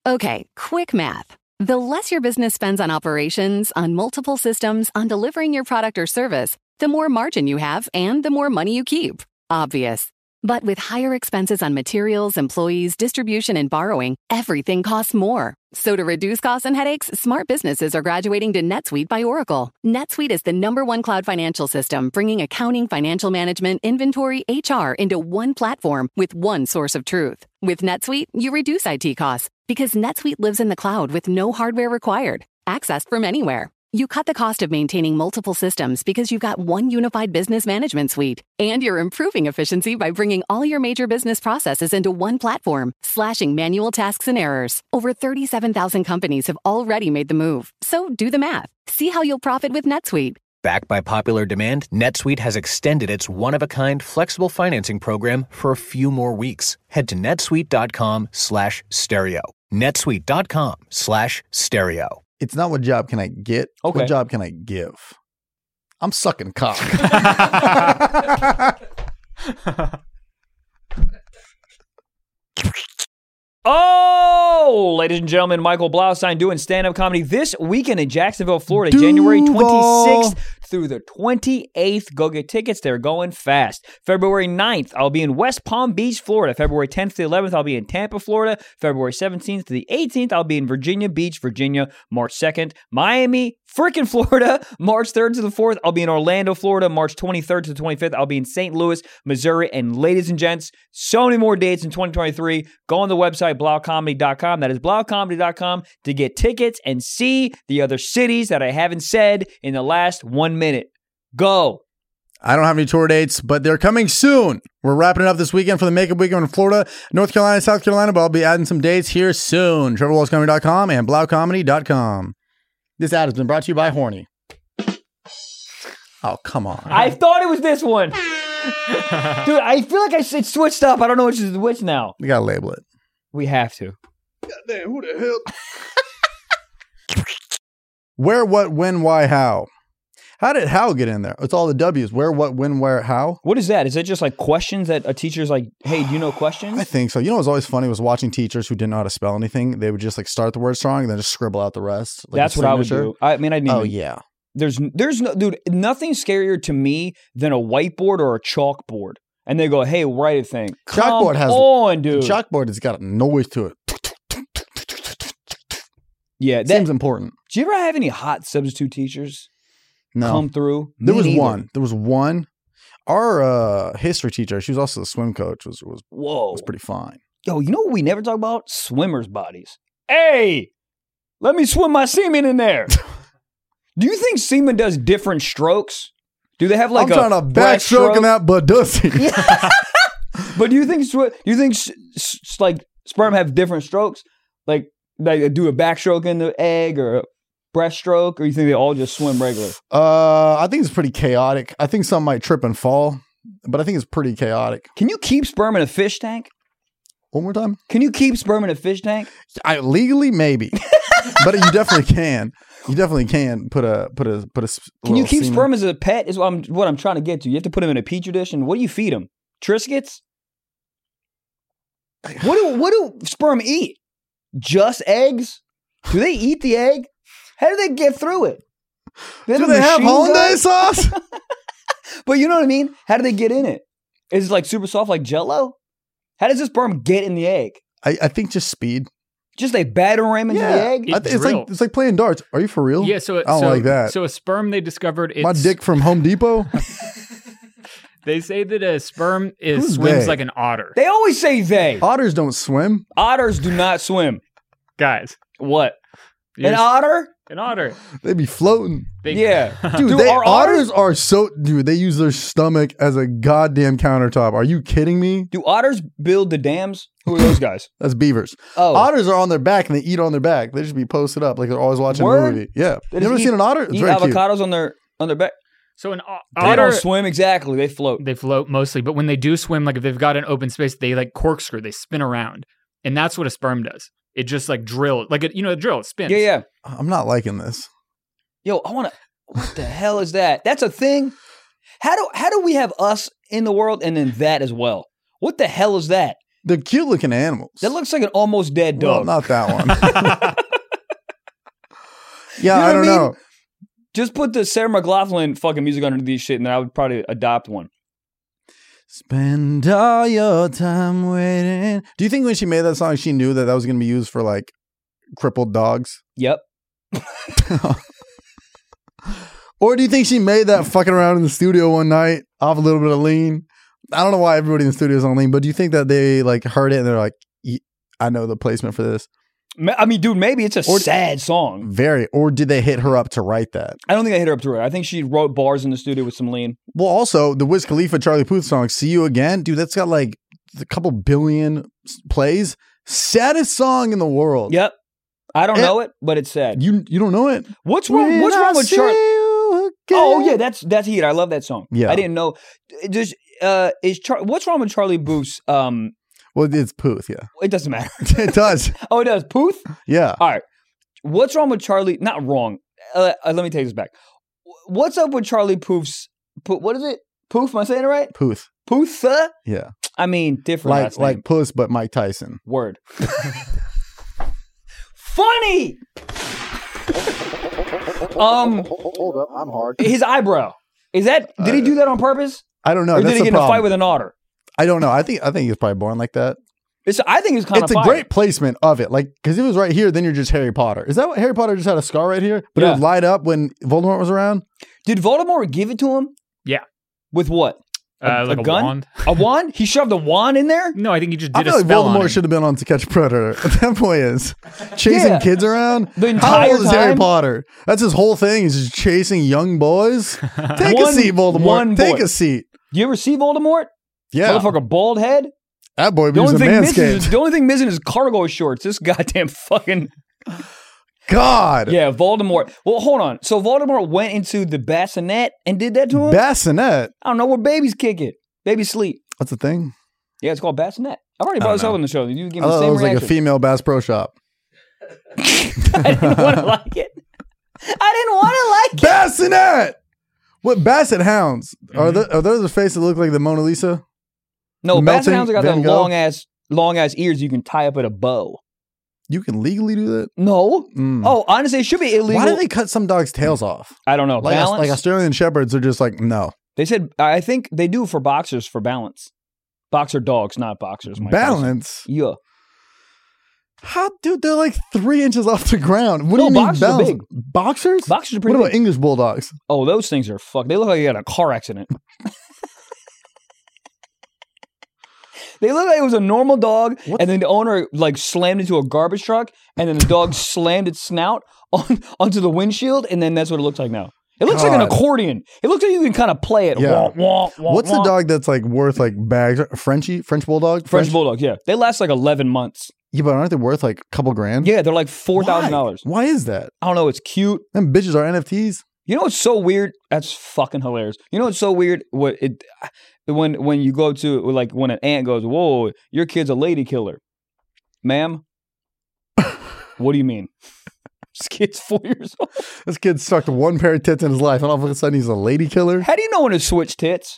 Okay, quick math. The less your business spends on operations, on multiple systems, on delivering your product or service, the more margin you have and the more money you keep. Obvious. But with higher expenses on materials, employees, distribution, and borrowing, everything costs more. So to reduce costs and headaches, smart businesses are graduating to NetSuite by Oracle. NetSuite is the #1 cloud financial system, bringing accounting, financial management, inventory, HR into one platform with one source of truth. With NetSuite, you reduce IT costs because NetSuite lives in the cloud with no hardware required, accessed from anywhere. You cut the cost of maintaining multiple systems because you've got one unified business management suite. And you're improving efficiency by bringing all your major business processes into one platform, slashing manual tasks and errors. Over 37,000 companies have already made the move. So do the math. See how you'll profit with NetSuite. Backed by popular demand, NetSuite has extended its one-of-a-kind flexible financing program for a few more weeks. Head to netsuite.com/stereo. netsuite.com/stereo. It's not what job can I get. Okay. What job can I give? I'm sucking cock. Oh, ladies and gentlemen, Michael Blaustein doing stand-up comedy this weekend in Jacksonville, Florida, January 26th through the 28th. Go get tickets. They're going fast. February 9th, I'll be in West Palm Beach, Florida. February 10th to the 11th, I'll be in Tampa, Florida. February 17th to the 18th, I'll be in Virginia Beach, Virginia. March 2nd, Miami, freaking Florida. March 3rd to the 4th, I'll be in Orlando, Florida. March 23rd to the 25th, I'll be in St. Louis, Missouri. And ladies and gents, so many more dates in 2023. Go on the website, blaucomedy.com. That is blaucomedy.com to get tickets and see the other cities that I haven't said in the last 1 minute. Go. I don't have any tour dates, but they're coming soon. We're wrapping it up this weekend for the Makeup Weekend in Florida, North Carolina, South Carolina, but I'll be adding some dates here soon. TrevorWallsComedy.com and blaucomedy.com. This ad has been brought to you by Horny. Oh, come on. I thought it was this one. Dude, I feel like it's switched up. I don't know which is which now. We got to label it. We have to. Goddamn, who the hell? Where, what, when, why, how? How did how get in there? It's all the W's. Where, what, when, where, how? What is that? Is it just like questions that a teacher's like, hey, do you know questions? I think so. You know what's always funny was watching teachers who didn't know how to spell anything. They would just like start the word strong and then just scribble out the rest. Like That's what I would do. I mean, I didn't even, yeah. There's no, dude, nothing scarier to me than a whiteboard or a chalkboard. And they go, hey, write a thing. Chalkboard has dude. Chalkboard has got a noise to it. Yeah, that seems important. Do you ever have any hot substitute teachers come through? There was one. There was one. Our history teacher, she was also the swim coach, was pretty fine. Yo, you know what we never talk about? Swimmers' bodies. Hey, let me swim my semen in there. Do you think semen does different strokes? Do they have like I'm trying to backstroke in that but does he? But do you think like sperm have different strokes? Like they do a backstroke in the egg or a breaststroke, or you think they all just swim regular? I think it's pretty chaotic. I think some might trip and fall, but I think it's pretty chaotic. Can you keep sperm in a fish tank? One more time? Can you keep sperm in a fish tank? Legally, maybe, but you definitely can. You definitely can put a. Can you keep sperm as a pet? Is what I'm trying to get to. You have to put them in a petri dish, and what do you feed them? Triscuits? What do sperm eat? Just eggs? Do they eat the egg? How do they get through it? Do they have hollandaise sauce? But you know what I mean? How do they get in it? Is it like super soft like Jell-O? How does the sperm get in the egg? I think just speed. Just they batter him into the egg? It's like playing darts. Are you for real? Yeah, so I don't like that. So a sperm they discovered my dick from Home Depot. They say that a sperm swims like an otter. They always say they. Otters don't swim. Otters do not swim. Guys. What? An otter? An otter. They be floating. Yeah. Dude, otters are so... Dude, they use their stomach as a goddamn countertop. Are you kidding me? Do otters build the dams? Who are those guys? That's beavers. Oh. Otters are on their back and they eat on their back. They just be posted up like they're always watching a movie. Yeah. You ever seen an otter? It's eat very avocados cute. on their back? So an They don't swim exactly. They float. They float mostly. But when they do swim, like if they've got an open space, they like corkscrew. They spin around. And that's what a sperm does. It just like drill. Like, a drill. It spins. Yeah. I'm not liking this. Yo, I want to... What the hell is that? That's a thing? How do we have us in the world and then that as well? What the hell is that? They're cute looking animals. That looks like an almost dead Well, dog. not that one. Yeah, You know I what don't I mean? know. Just put the Sarah McLachlan fucking music under these shit, and then I would probably adopt one. Spend all your time waiting. Do you think when she made that song, she knew that was going to be used for like crippled dogs? Yep. Or do you think she made that fucking around in the studio one night off a little bit of lean? I don't know why everybody in the studio is on lean, but do you think that they like heard it and they're like, I know the placement for this? I mean, dude, maybe it's a sad song. Very. Or did they hit her up to write that? I don't think I hit her up to it. I think she wrote bars in the studio with some lean. Well, also the Wiz Khalifa Charlie Puth song, See You Again, dude, that's got like a couple billion plays. Saddest song in the world. Yep. I don't know it, but it's sad. You don't know it? What's wrong? What's wrong with Charlie? Oh yeah, that's heat. I love that song. Yeah. I didn't know. Just what's wrong with Charlie Puth's? Well, it's Puth, yeah. It doesn't matter. It does. Oh, it does. Puth. Yeah. All right. What's wrong with Charlie? Not wrong. Let me take this back. What's up with Charlie Puth's? What is it? Puth? Am I saying it right? Puth. Puth? Yeah. I mean, different. Like Puss, but Mike Tyson. Word. Funny. Hold up, I'm hard. His eyebrow. Is that? Did he do that on purpose? I don't know. Or That's did he the get in a problem. fight with an otter? I don't know. I think he was probably born like that. I think it's kind of It's a great placement of it. Like, because if it was right here, then you're just Harry Potter. Is that what Harry Potter just had a scar right here? But it would light up when Voldemort was around? Did Voldemort give it to him? Yeah. With what? Like a gun? wand. A wand? He shoved a wand in there? No, I think he just I did a feel like spell on Voldemort him. should have been on To Catch a Predator. That boy is chasing Yeah. kids around. The How entire old is Harry time? Potter? That's his whole thing. He's just chasing young boys. Take a One- seat, Voldemort. one Take boy. a seat. Do you ever see Voldemort? Yeah. Motherfucker, bald head. That boy The was only, a thing missing is, manscaped. the only thing missing is cargo shorts. This goddamn fucking... God. Yeah, Voldemort. Well, hold on. So Voldemort went into the bassinet and did that to him? Bassinet. I don't know where babies kick it. Babies sleep. What's the thing? Yeah, it's called bassinet. I've already brought this up on the show. You give I me the thought it same was like reaction. a female Bass Pro Shop. I didn't want to like it. I didn't want to like it. Bassinet. What Basset hounds? Are those the face that look like the Mona Lisa? No, Melting basset hounds got Van them Gogh? long ass ears you can tie up with a bow. You can legally do that? No. Mm. Oh, honestly, it should be illegal. Why do they cut some dogs' tails off? I don't know. Like, Balance? like Australian Shepherds are just like, no. They said, I think they do for boxers for balance. Boxer dogs, not boxers. Mike Balance? Tyson. Yeah. How, dude, they're like 3 inches off the ground. What No, do you mean boxers are balance? big. Boxers? Boxers are What pretty about big. English bulldogs? Oh, those things are fucked. They look like they got in a car accident. They look like it was a normal dog, and then the owner like slammed into a garbage truck, and then the dog slammed its snout onto the windshield, and then that's what it looks like now. It looks like an God. accordion. It looks like you can kind of play it. Yeah. Wah, wah, wah, What's the wah. dog that's like worth like bags? French bulldog? French bulldogs, yeah. They last like 11 months. Yeah, but aren't they worth like a couple grand? Yeah, they're like $4,000. Why is that? I don't know. It's cute. Them bitches are NFTs. You know what's so weird? That's fucking hilarious. You know what's so weird? When you go to, like, when an aunt goes, whoa, your kid's a lady killer. Ma'am? What do you mean? This kid's 4 years old. This kid sucked one pair of tits in his life, and all of a sudden he's a lady killer. How do you know when to switch tits?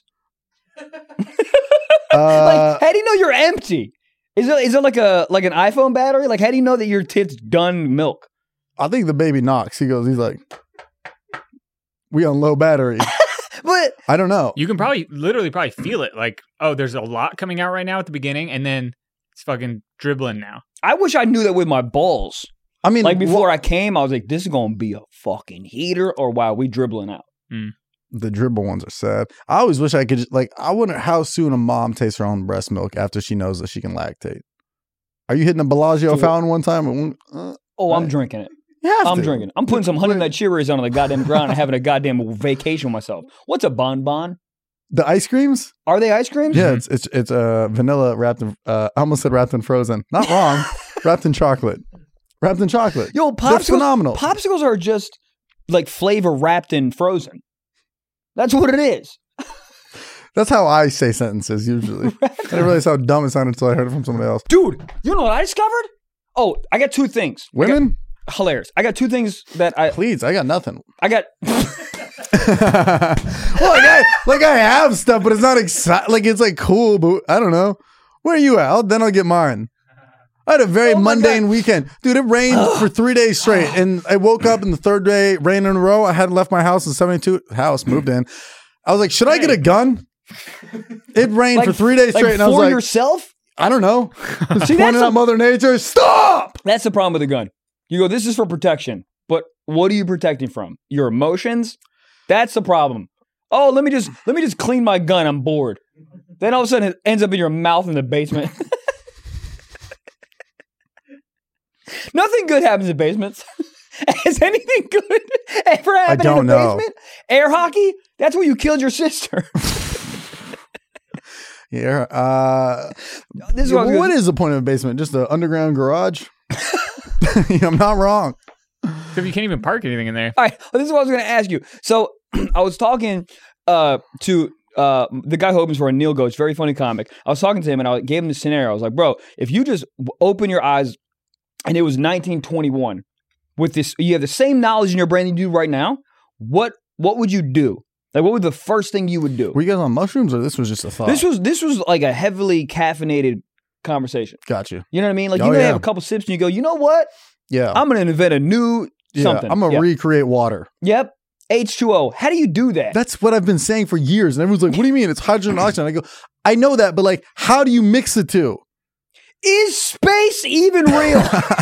Uh, Like, how do you know you're empty? Is it like an iPhone battery? Like, how do you know that your tit's done milk? I think the baby knocks. He's like, we on low battery. But I don't know. You can literally feel it. Like, oh, there's a lot coming out right now at the beginning, and then it's fucking dribbling now. I wish I knew that with my balls. I mean, Like, before I came, I was like, this is going to be a fucking heater, or wow, we dribbling out. the dribble ones are sad. I always wish I could I wonder how soon a mom tastes her own breast milk after she knows that she can lactate. Are you hitting a Bellagio fountain one time? Oh, I'm drinking it. You have I'm to. drinking. I'm putting some Honey Nut Cheerios on the goddamn ground and having a goddamn vacation with myself. What's a bonbon? The ice creams? Are they ice creams? Yeah, it's vanilla wrapped in, I almost said wrapped in frozen. Not wrong. Wrapped in chocolate. Wrapped in chocolate. Yo, They're popsicles. phenomenal. Popsicles are just like flavor wrapped in frozen. That's what it is. That's how I say sentences usually. I didn't realize how dumb it sounded until I heard it from somebody else. Dude, you know what I discovered? Oh, I got two things. Women? Hilarious. I got two things that Please, I got nothing. I got. Well, I have stuff, but it's not exciting. Like, it's like cool, but I don't know. Where are you at? Then I'll get mine. I had a very mundane weekend. Dude, it rained for 3 days straight. And I woke up in the third day, rain in a row. I hadn't left my house in 72. Moved in. I was like, should I get a gun? It rained for 3 days straight. And I was like, yourself? I don't know. See, pointing at Mother Nature. Stop! That's the problem with a gun. You go, this is for protection. But what are you protecting from? Your emotions? That's the problem. Oh, let me just clean my gun. I'm bored. Then all of a sudden it ends up in your mouth in the basement. Nothing good happens in basements. Has anything good ever happened in a basement? Air hockey? That's where you killed your sister. Yeah. What is the point of a basement? Just an underground garage? I'm not wrong. So you can't even park anything in there. All right. This is what I was going to ask you. So I was talking to the guy who opens for Neil Goats, very funny comic. I was talking to him and I gave him the scenario. I was like, bro, if you just open your eyes and it was 1921 with this, you have the same knowledge in your brain you do right now, what would you do? Like, what would the first thing you would do? Were you guys on mushrooms or this was just a thought? This was like a heavily caffeinated conversation. Got you. You know what I mean? Like, have a couple sips and you go, you know what? Yeah. I'm going to invent a new something. I'm going to recreate water. Yep. H2O. How do you do that? That's what I've been saying for years. And everyone's like, what do you mean? It's hydrogen and oxygen. I go, I know that, but like, how do you mix the two? Is space even real?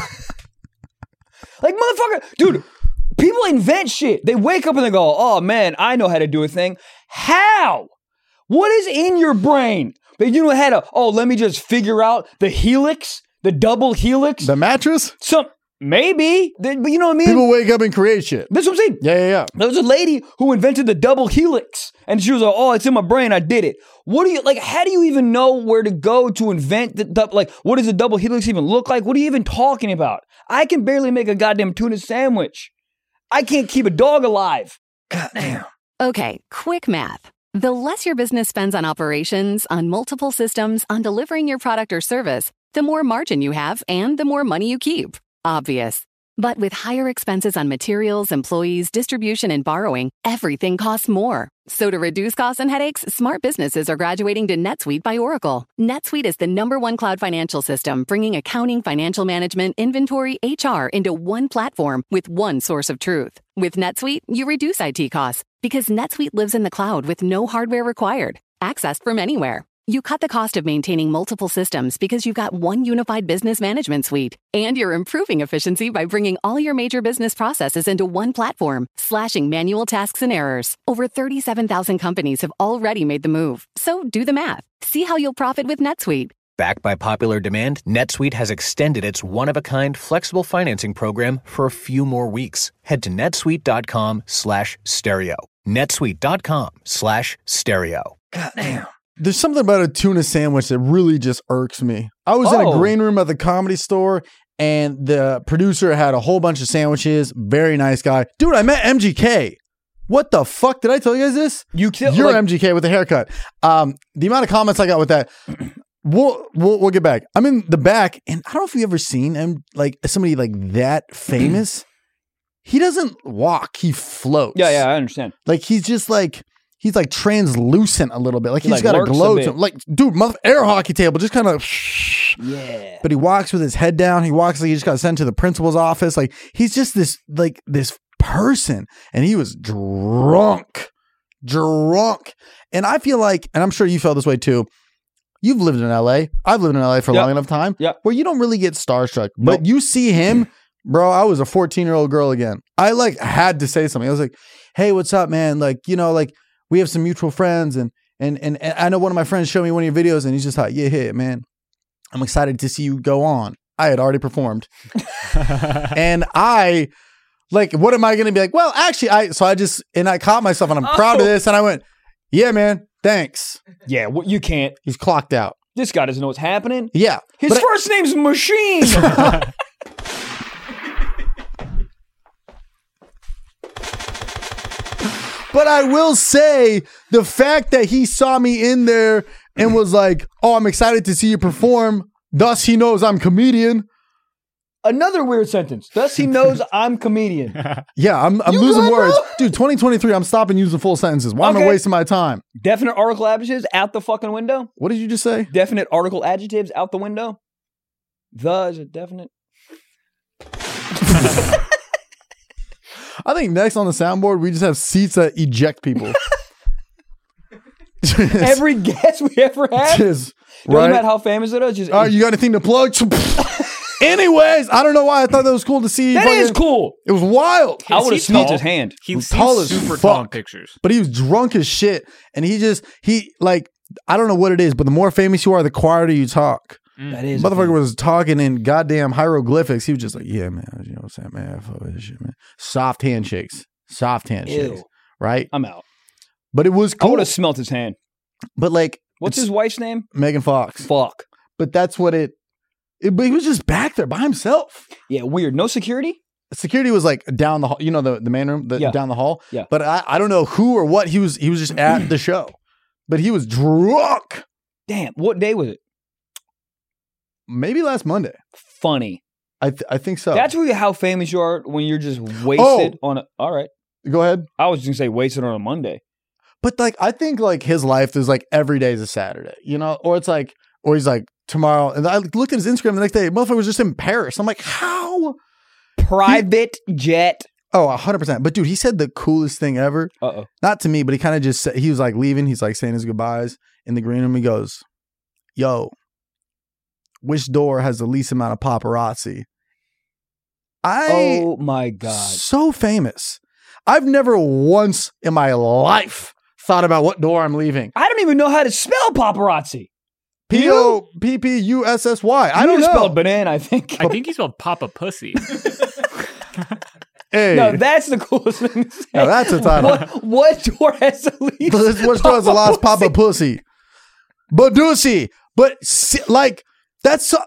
Like, motherfucker, dude, people invent shit. They wake up and they go, oh man, I know how to do a thing. How? What is in your brain? That you know how to, let me just figure out the helix, the double helix. The mattress? Maybe, but you know what I mean? People wake up and create shit. That's what I'm saying. Yeah. There was a lady who invented the double helix, and she was like, it's in my brain, I did it. How do you even know where to go to invent what does a double helix even look like? What are you even talking about? I can barely make a goddamn tuna sandwich. I can't keep a dog alive. Goddamn. Okay, quick math. The less your business spends on operations, on multiple systems, on delivering your product or service, the more margin you have and the more money you keep. Obvious. But with higher expenses on materials, employees, distribution, and borrowing, everything costs more. So to reduce costs and headaches, smart businesses are graduating to NetSuite by Oracle. NetSuite is the #1 cloud financial system, bringing accounting, financial management, inventory, HR into one platform with one source of truth. With NetSuite, you reduce IT costs because NetSuite lives in the cloud with no hardware required, accessed from anywhere. You cut the cost of maintaining multiple systems because you've got one unified business management suite. And you're improving efficiency by bringing all your major business processes into one platform, slashing manual tasks and errors. Over 37,000 companies have already made the move. So do the math. See how you'll profit with NetSuite. Backed by popular demand, NetSuite has extended its one-of-a-kind flexible financing program for a few more weeks. Head to netsuite.com/stereo. netsuite.com/stereo. Goddamn. There's something about a tuna sandwich that really just irks me. I was in a green room at the Comedy Store, and the producer had a whole bunch of sandwiches. Very nice guy. Dude, I met MGK. What the fuck? Did I tell you guys this? You're MGK with a haircut. The amount of comments I got with that, we'll get back. I'm in the back, and I don't know if you've ever seen somebody like that famous. He doesn't walk. He floats. Yeah, I understand. Like, he's just like... He's like translucent a little bit. Like he's got a glow to him. Like, dude, air hockey table, just kind of. Yeah. But he walks with his head down. He walks like he just got sent to the principal's office. Like, he's just this person. And he was drunk. And I feel like, and I'm sure you felt this way too. You've lived in LA. I've lived in LA for a long enough time. Yeah. Where you don't really get starstruck. But you see him, bro, I was a 14-year-old girl again. I had to say something. I was like, hey, what's up, man? We have some mutual friends, and I know one of my friends showed me one of your videos, and he's just like, yeah, man, I'm excited to see you go on. I had already performed. And I, what am I going to be like? Well, actually, I caught myself, and I'm proud of this, and I went, yeah, man, thanks. Yeah, you can't. He's clocked out. This guy doesn't know what's happening. Yeah. His first name's Machine. But I will say the fact that he saw me in there and was like, oh, I'm excited to see you perform. Thus, he knows I'm comedian. Another weird sentence. Thus he knows I'm comedian. Yeah, I'm losing words. Dude, 2023, I'm stopping using full sentences. Why am I wasting my time? Definite article adjectives out the fucking window. What did you just say? Definite article adjectives out the window. The is a definite. I think next on the soundboard, we just have seats that eject people. Every guest we ever had. Just, Doesn't right? matter how famous it is. Just, All right, you got anything to plug? Anyways, I don't know why I thought that was cool to see. that is cool. It was wild. I would have Is he smelt tall? his hand. He was tall as super fuck. tall in pictures. But he was drunk as shit. And I don't know what it is, but the more famous you are, the quieter you talk. That is. Motherfucker was talking in goddamn hieroglyphics. He was just like, yeah, man, you know what I'm saying, man, fuck this shit, man. Soft handshakes. Ew. Right? I'm out. But it was I cool. would have smelt his hand. But like, What's his wife's name? Megan Fox. Fuck. But that's what but he was just back there by himself. Yeah, weird. No security? Security was like down the hall, you know, the main room, Yeah. down the hall. Yeah. But I don't know who or what he was just at the show. But he was drunk. Damn. What day was it? Maybe last Monday. Funny. I think so. That's really how famous you are when you're just wasted on a. All right. Go ahead. I was just going to say wasted on a Monday. But like, I think like his life is like every day is a Saturday, you know, or it's like, or he's like tomorrow. And I looked at his Instagram the next day. Motherfucker was just in Paris. I'm like, how? Private jet. Oh, 100%. But dude, he said the coolest thing ever. Uh-oh. Not to me, but he kind of just said, he was like leaving. He's like saying his goodbyes in the green room. He goes, yo, which door has the least amount of paparazzi? Oh my God. So famous. I've never once in my life thought about what door I'm leaving. I don't even know how to spell paparazzi. Poppussy. I don't know. spelled banana, I think. I think he spelled Papa Pussy. Hey, No, that's the coolest thing to say. now that's a title. What door has the least? Which door has the last Papa Pussy? Badusi. But like, that's so,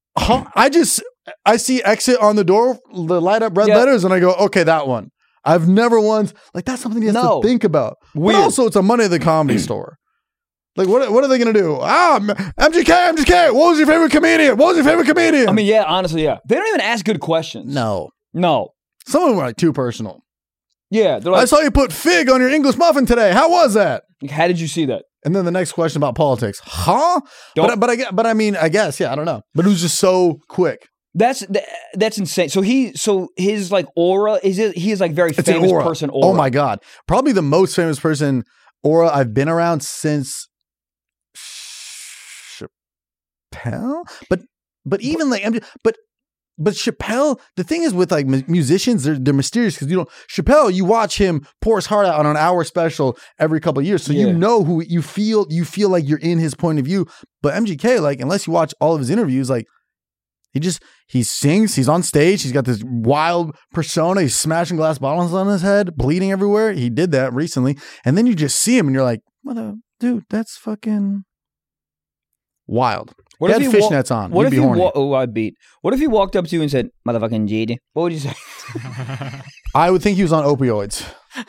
I see exit on the door, the light up red letters, and I go, okay, that one. I've never once, like, that's something you have to think about. Weird. But also, it's a Monday at the Comedy Store. Like, what are they going to do? MGK. What was your favorite comedian? I mean, yeah, honestly, yeah. They don't even ask good questions. No. No. Some of them were like too personal. Yeah. They're I like, saw you put fig on your English muffin today. How was that? how did you see that? And then the next question about politics. Huh? Don't- But I mean, I guess, yeah, I don't know. But it was just so quick. That's insane. So his like aura he is like very It's an famous aura. person aura. Oh my God. Probably the most famous person aura I've been around since Chappelle. But even like, but Chappelle, the thing is with like musicians, they're mysterious because Chappelle, you watch him pour his heart out on an hour special every couple of years. So you know who you feel like you're in his point of view. But MGK, like, unless you watch all of his interviews, like, he sings, he's on stage, he's got this wild persona, he's smashing glass bottles on his head, bleeding everywhere. He did that recently. And then you just see him and you're like, dude, that's fucking wild. What He if had he fishnets on. What You'd if be he horny. I'd beat. What if he walked up to you and said, "Motherfucking GD"? What would you say? I would think he was on opioids.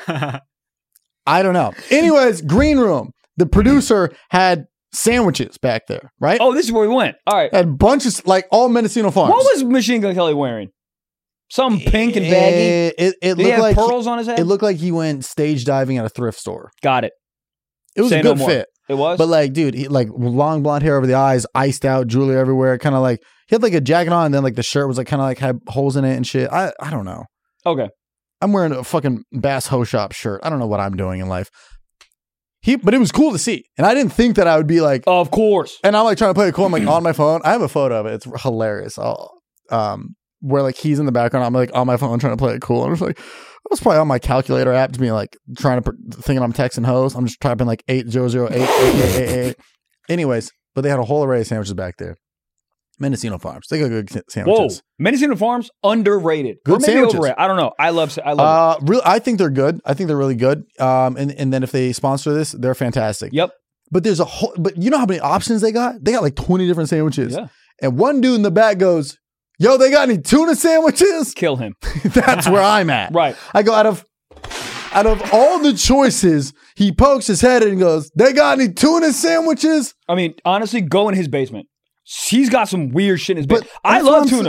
I don't know. Anyways, green room. The producer had sandwiches back there, right? Oh, this is where we went. All right. Had bunches, like all Mendocino Farms. What was Machine Gun Kelly wearing? Some pink and baggy. It Did he looked have like pearls on his head? It looked like he went stage diving at a thrift store. Got it. It was Say a no good more. fit. It was? But like, dude, he like long blonde hair over the eyes, iced out, jewelry everywhere. Kind of like he had like a jacket on, and then like the shirt was like kind of like had holes in it and shit. I don't know. Okay. I'm wearing a fucking Bass Ho Shop shirt. I don't know what I'm doing in life. But it was cool to see, and I didn't think that I would be like, Of course. and I'm like trying to play it cool. I'm like on my phone. I have a photo of it. It's hilarious. Where like he's in the background. I'm like on my phone trying to play it cool. I'm just like, I was probably on my calculator app to be like trying to thinking I'm texting hoes. I'm just typing like 800888888. Anyways, but they had a whole array of sandwiches back there. Mendocino Farms. They got good Whoa. sandwiches. Mendocino Farms, underrated. Good or maybe sandwiches. overrated. I don't know. I love it. I think they're good. I think they're really good. And then if they sponsor this, they're fantastic. Yep. But there's but you know how many options they got? They got like 20 different sandwiches. Yeah. And one dude in the back goes, yo, they got any tuna sandwiches? Kill him. That's where I'm at. Right. I go, out of all the choices, he pokes his head in and goes, they got any tuna sandwiches? I mean, honestly, go in his basement. He's got some weird shit in his But basement. I that's what love I'm tuna. saying.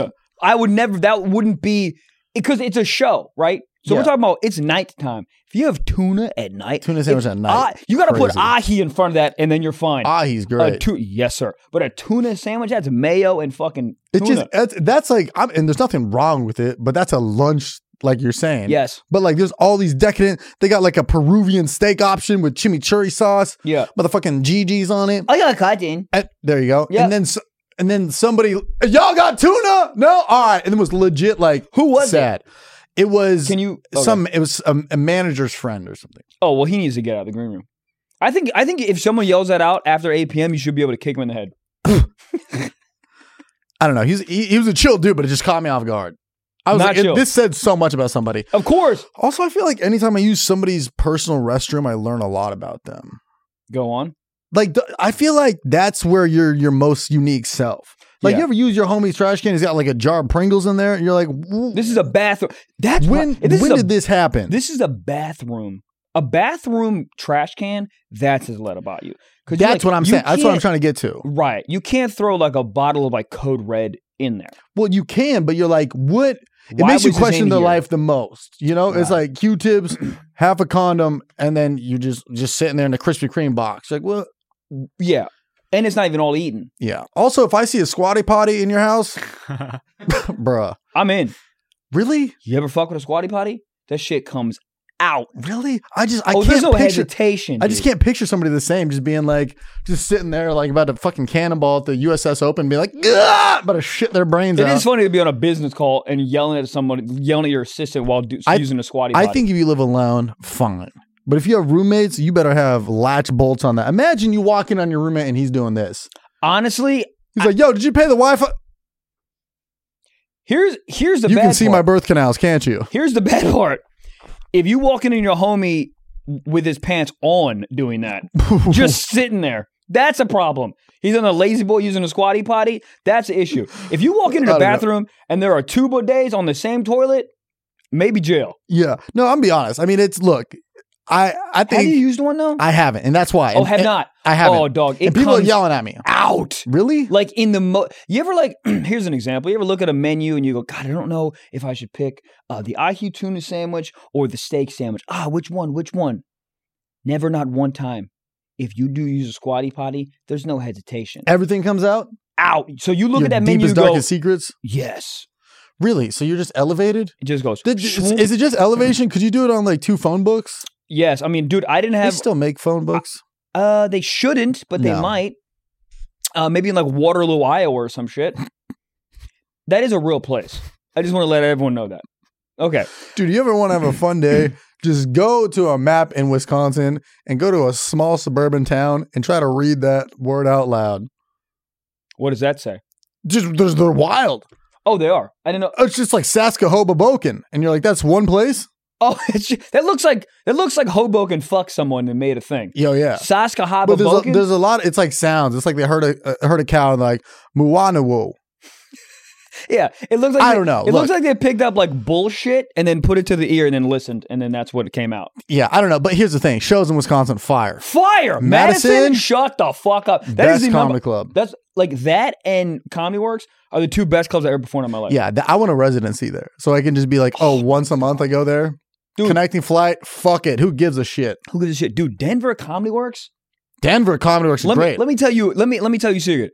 I would never. That wouldn't be because it's a show, right? So Yeah. we're talking about it's nighttime. If you have tuna at night, Tuna sandwich at night. you got to put Crazy. ahi in front of that, and then you're fine. Ahi's great. Yes, sir. But a tuna sandwich, that's mayo and fucking It's tuna. just that's like, and there's nothing wrong with it, but that's a lunch, like you're saying. Yes. But like, there's all these decadent. They got like a Peruvian steak option with chimichurri sauce. Yeah. Motherfucking GG's on it. I got a cotton. There you go. Yeah. And then somebody, y'all got tuna? No, all right. And it was legit like, Who was sad. It was Can you- It was a manager's friend or something. Oh well, he needs to get out of the green room. I think if someone yells that out after 8 p.m., you should be able to kick him in the head. I don't know. He was a chill dude, but it just caught me off guard. I was Not like, chill. this said so much about somebody. Of course. Also, I feel like anytime I use somebody's personal restroom, I learn a lot about them. Go on. Like, I feel like that's where you're your most unique self. Like, Yeah. you ever use your homie's trash can? He's got like a jar of Pringles in there, and you're like, This is a bathroom. That's when did this happen? This is a bathroom. A bathroom trash can. That's his let about you. 'Cause That's what I'm saying. That's what I'm can't- trying to get to. Right. You can't throw like a bottle of like Code Red in there. Well, you can, but you're like, what? It Why makes you was this question in their here? life the most. You know, it's like Q-tips, half a condom, and then you just sitting there in the Krispy Kreme box. Like, well, Yeah. And it's not even all eaten. yeah. Also, if I see a squatty potty in your house, bruh, I'm in. really? You ever fuck with a squatty potty? That shit comes out. Really? I There's can't no picture. hesitation. I just dude. can't picture somebody the same, just being like, just sitting there, like about to fucking cannonball at the USS Open, be like, "Gah!" about to shit their brains It out. is funny to be on a business call and yelling at someone, yelling at your assistant while using a squatty potty. I think if you live alone, fine. But if you have roommates, you better have latch bolts on that. Imagine you walk in on your roommate and he's doing this. honestly, He's like, "Yo, did you pay the Wi-Fi?" here's the You bad can see my part. birth canals, can't you? Here's the bad part. If you walk in on your homie with his pants on doing that, just sitting there, that's a problem. He's on a lazy boy using a squatty potty. That's the issue. If you walk into I the don't know. bathroom and there are two bidets on the same toilet, maybe jail. Yeah. No, I'm be honest. I mean, look. I Have you think used one though? I haven't, and that's why. Oh, And- have and not. I haven't. Oh, dog. It And people are comes yelling at me. out. Really? Like in the you ever like here's an example. You ever look at a menu and you go, God, I don't know if I should pick the IQ tuna sandwich or the steak sandwich. Which one? Never, not one time. If you do use a squatty potty, there's no hesitation. Everything comes out. Out. So you look Your at that menu deepest, and go, darkest secrets. yes. Really? So you're just elevated? It just goes. Is it just elevation? Could you do it on like 2 phone books? Yes. I mean, dude, I didn't They have still make phone books. they shouldn't, but they No. might. Maybe in like Waterloo, Iowa or some shit. That is a real place. I just want to let everyone know that. Okay. Dude, you ever want to have a fun day? Just go to a map in Wisconsin and go to a small suburban town and try to read that word out loud. What does that say? They're wild. Oh, they are. I didn't know. It's just like Saska-Hoboken. And you're like, that's one place? Oh, that looks like Hoboken fucked someone and made a thing. Yo, yeah. Saska But Hoboken. there's a lot. It's like sounds. It's like they heard a cow and like Muwanawo. Yeah, it looks like I don't know. It looks Look. like they picked up like bullshit and then put it to the ear and then listened and then that's what came out. Yeah, I don't know. But here's the thing: shows in Wisconsin, fire. Fire, Madison? Madison, shut the fuck up. That Best the comedy club. That's like that and Comedy Works are the two best clubs I ever performed in my life. Yeah, I want a residency there, so I can just be like, oh, once a month I go there. Dude. Connecting flight. Fuck it. Who gives a shit? Who gives a shit, dude? Denver Comedy Works. Denver Comedy Works is great. Let me tell you a secret.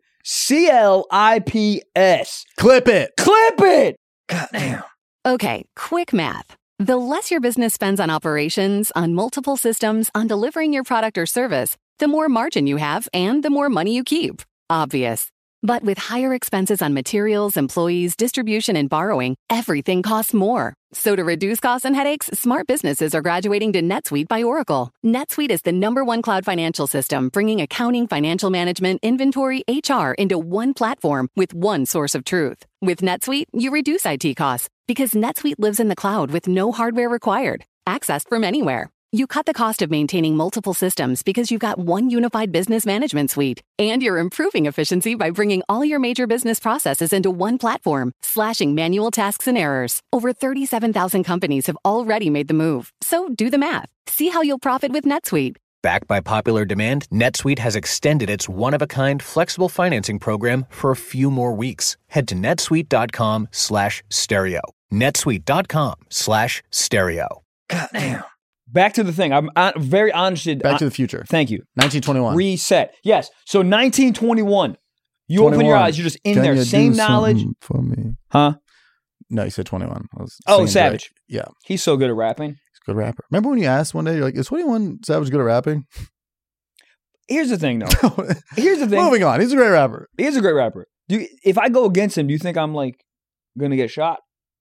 CLIPS. Clip it. Clip it. God damn. Okay, quick math. The less your business spends on operations, on multiple systems, on delivering your product or service, the more margin you have and the more money you keep. Obvious. But with higher expenses on materials, employees, distribution, and borrowing, everything costs more. So to reduce costs and headaches, smart businesses are graduating to NetSuite by Oracle. NetSuite is the #1 cloud financial system, bringing accounting, financial management, inventory, HR into one platform with one source of truth. With NetSuite, you reduce IT costs because NetSuite lives in the cloud with no hardware required, accessed from anywhere. You cut the cost of maintaining multiple systems because you've got one unified business management suite. And you're improving efficiency by bringing all your major business processes into one platform, slashing manual tasks and errors. Over 37,000 companies have already made the move. So do the math. See how you'll profit with NetSuite. Backed by popular demand, NetSuite has extended its one-of-a-kind flexible financing program for a few more weeks. Head to netsuite.com/stereo. netsuite.com/stereo. Goddamn. Back to the thing. I'm very interested. Back to the Future. Thank you. 1921. Reset. Yes. So 1921. You open your eyes. You're just in there. Same knowledge. For me. Huh? No, you said 21. I was Oh, singing Savage. Drake. Yeah. He's so good at rapping. He's a good rapper. Remember when you asked one day, you're like, is 21 Savage good at rapping? Here's the thing, though. Here's the thing. Moving on. He's a great rapper. He's a great rapper. If I go against him, do you think I'm like gonna get shot?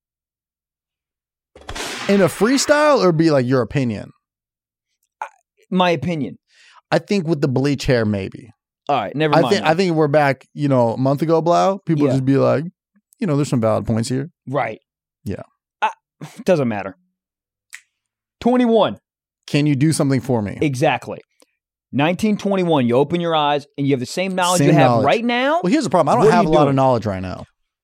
In a freestyle or be like your opinion? My opinion. I think with the bleach hair, maybe. All right, never mind. I think we're back, a month ago, Blau. People Yeah. just be like, there's some valid points here. Right. Yeah. Doesn't matter. 21. Can you do something for me? Exactly. 1921. You open your eyes and you have the same knowledge you have knowledge. right now. Well, here's the problem. I What don't are have you a lot of doing? knowledge right now.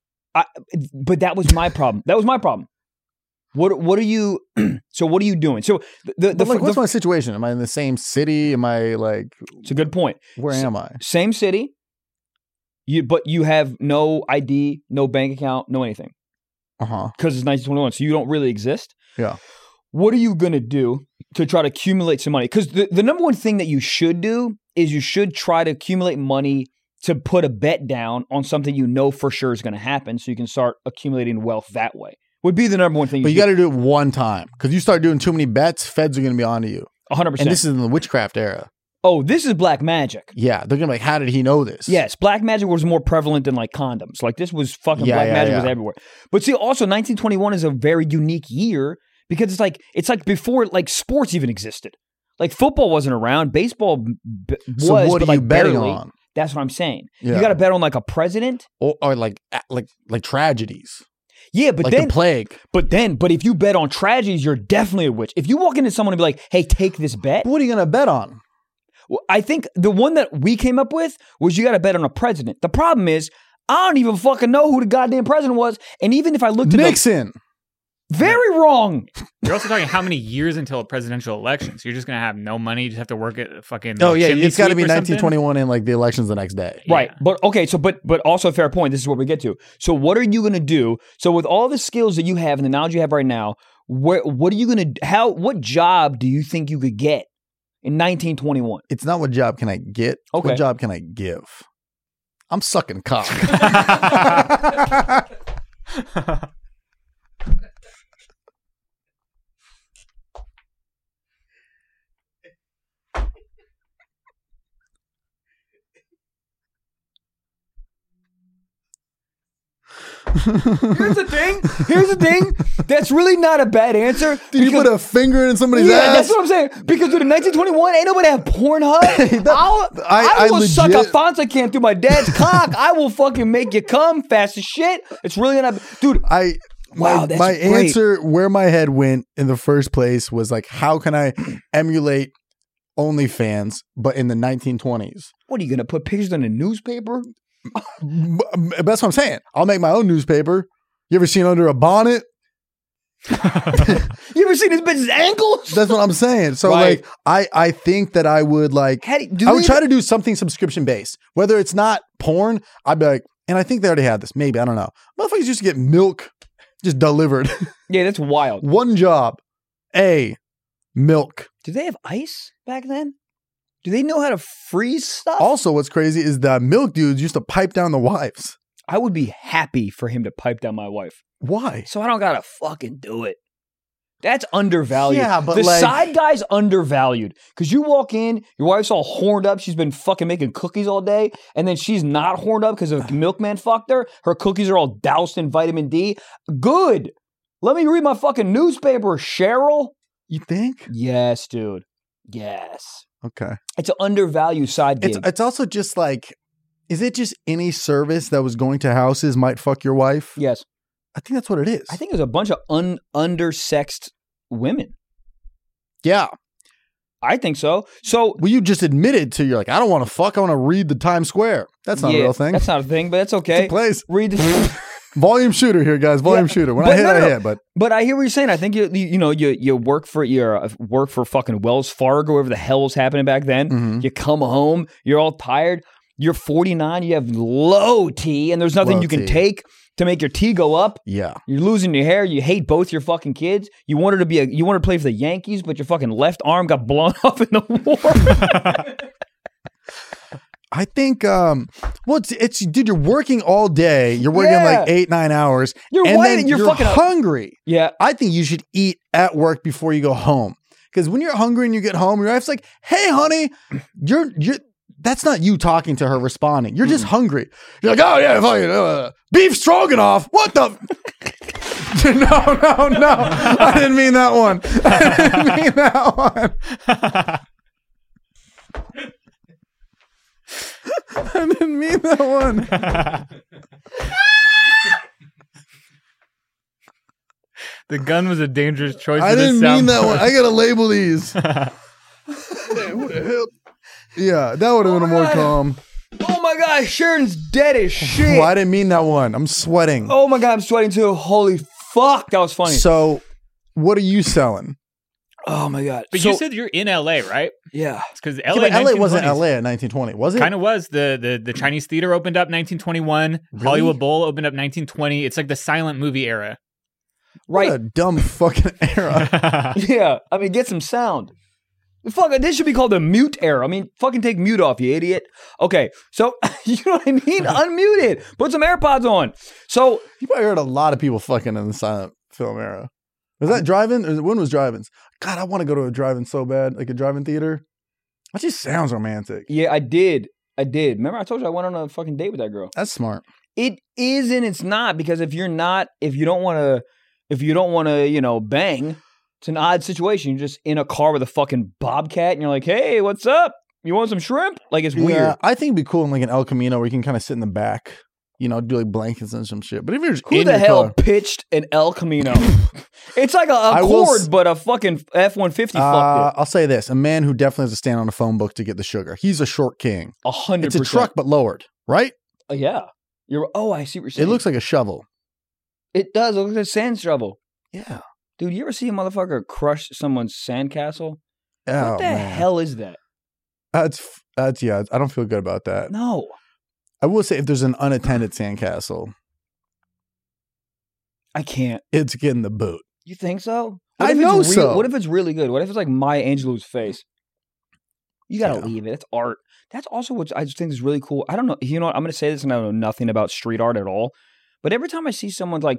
But that was my problem. What are you? So what are you doing? So What's my situation? Am I in the same city? Am I like? It's a good point. Where am I? Same city. But you have no ID, no bank account, no anything. Because it's 1921, so you don't really exist. Yeah. What are you going to do to try to accumulate some money? Because the number one thing that you should do is you should try to accumulate money to put a bet down on something you know for sure is going to happen so you can start accumulating wealth that way. Would be the number one thing. But you got to do it one time. Because you start doing too many bets, feds are going to be onto you. 100%. And this is in the witchcraft era. Oh, this is black magic. Yeah. They're going to be like, how did he know this? Yes, black magic was more prevalent than like condoms. Like this was fucking black magic was everywhere. But see, also 1921 is a very unique year because it's like before like sports even existed. Like football wasn't around, baseball was. So what but are you like betting barely. on? That's what I'm saying. Yeah. You got to bet on like a president or like tragedies. Yeah, but like then the plague. But if you bet on tragedies, you're definitely a witch. If you walk into someone and be like, "Hey, take this bet," But what are you going to bet on? Well, I think the one that we came up with was you got to bet on a president. The problem is, I don't even fucking know who the goddamn president was. And even if I looked at Nixon. Very wrong. You're also talking how many years until a presidential election? So you're just going to have no money. You just have to work at a fucking Oh, yeah. chimney It's got to be sweep or something? 1921 and like the election's the next day. Right. Yeah. But okay, so but also a fair point. This is what we get to. So what are you going to do? So with all the skills that you have and the knowledge you have right now, what are you going to what job do you think you could get in 1921? It's not what job can I get. Okay. What job can I give? I'm sucking cock. Here's the thing. That's really not a bad answer. Did you put a finger in somebody's Yeah, ass? that's what I'm saying. Because dude, in 1921, ain't nobody have Pornhub. I will suck a legit- Fonza can through my dad's cock. I will fucking make you come fast as shit. It's really not, dude. Wow, that's my great. answer where my head went in the first place was like, how can I emulate OnlyFans, but in the 1920s? What are you gonna put pictures in a newspaper? That's what I'm saying. I'll make my own newspaper. You ever seen Under a Bonnet? You ever seen this bitch's ankles? That's what I'm saying. So Right. like, I think that I would like, How do I would they- try to do something subscription based. Whether it's not porn, I'd be like, and I think they already had this. Maybe, I don't know. Motherfuckers used to get milk just delivered. Yeah, that's wild. One job. Milk. Did they have ice back then? Do they know how to freeze stuff? Also, what's crazy is that milk dudes used to pipe down the wives. I would be happy for him to pipe down my wife. Why? So I don't gotta fucking do it. That's undervalued. Yeah, but the like- side guy's undervalued because you walk in, your wife's all horned up. She's been fucking making cookies all day, and then she's not horned up because a milkman fucked her. Her cookies are all doused in vitamin D. Good. Let me read my fucking newspaper, Cheryl. You think? Yes, dude. Yes. Okay. It's an undervalued side gig. It's also just like, is it just any service that was going to houses might fuck your wife? Yes. I think that's what it is. I think there's a bunch of undersexed women. Yeah. I think so. So Well, you just admitted to, you're like, I don't want to fuck. I want to read the Times Square. That's not a real thing. That's not a thing, but that's It's okay. a place. Read the Volume shooter here, guys. Volume shooter. When I hit, I hit. But I hear what you're saying. I think you work for fucking Wells Fargo, whatever the hell was happening back then. Mm-hmm. You come home, you're all tired. You're 49. You have low T, and there's nothing you can take to make your T go up. Yeah. You're losing your hair. You hate both your fucking kids. You wanted to play for the Yankees, but your fucking left arm got blown off in the war. I think, dude, you're working all day. You're working like 8-9 hours. You're fucking hungry. Yeah. I think you should eat at work before you go home. Because when you're hungry and you get home, your wife's like, "Hey, honey," you're that's not you talking to her responding. You're just hungry. You're like, "Oh yeah, fucking beef stroganoff." What the? No. I didn't mean that one. I didn't mean that one. The gun was a dangerous choice. I didn't mean that one. I gotta label these. Hey, who the hell? Yeah, that would have been more calm. Oh my God, Sharon's dead as shit. Well, I didn't mean that one. I'm sweating. Oh my God, I'm sweating too. Holy fuck, that was funny. So, what are you selling? Oh my God. But you said you're in LA, right? Yeah. It's because LA, yeah, LA wasn't LA at 1920, was it? Kind of was. The Chinese theater opened up 1921. Really? Hollywood Bowl opened up 1920. It's like the silent movie era. Right. What a dumb fucking era. Yeah. I mean, get some sound. Fuck, this should be called the mute era. I mean, fucking take mute off, you idiot. Okay, so, you know what I mean? Unmute it. Put some AirPods on. So, you probably heard a lot of people fucking in the silent film era. Was that drive-in? When was drive-ins? God, I want to go to a drive-in so bad, like a drive-in theater. That just sounds romantic. Yeah, I did. Remember I told you I went on a fucking date with that girl. That's smart. It is and it's not, because if you don't want to, bang, it's an odd situation. You're just in a car with a fucking Bobcat and you're like, "Hey, what's up? You want some shrimp?" Like, it's weird. Yeah, I think it'd be cool in like an El Camino where you can kind of sit in the back, do like blankets and some shit. But if you're just who the hell pitched an El Camino? It's like a Accord, but a fucking F-150 fucked it. I'll say this. A man who definitely has to stand on a phone book to get the sugar. He's a short king. 100%. It's a truck, but lowered, right? Yeah. I see what you're saying. It looks like a shovel. It does. It looks like a sand shovel. Yeah. Dude, you ever see a motherfucker crush someone's sandcastle? Oh, what the hell is that? That's yeah. I don't feel good about that. No. I will say if there's an unattended sandcastle, I can't. It's getting the boot. You think so? I know so. What if it's really good? What if it's like Maya Angelou's face? You gotta leave it. It's art. That's also what I just think is really cool. I don't know. You know what? I'm gonna say this, and I know nothing about street art at all. But every time I see someone's like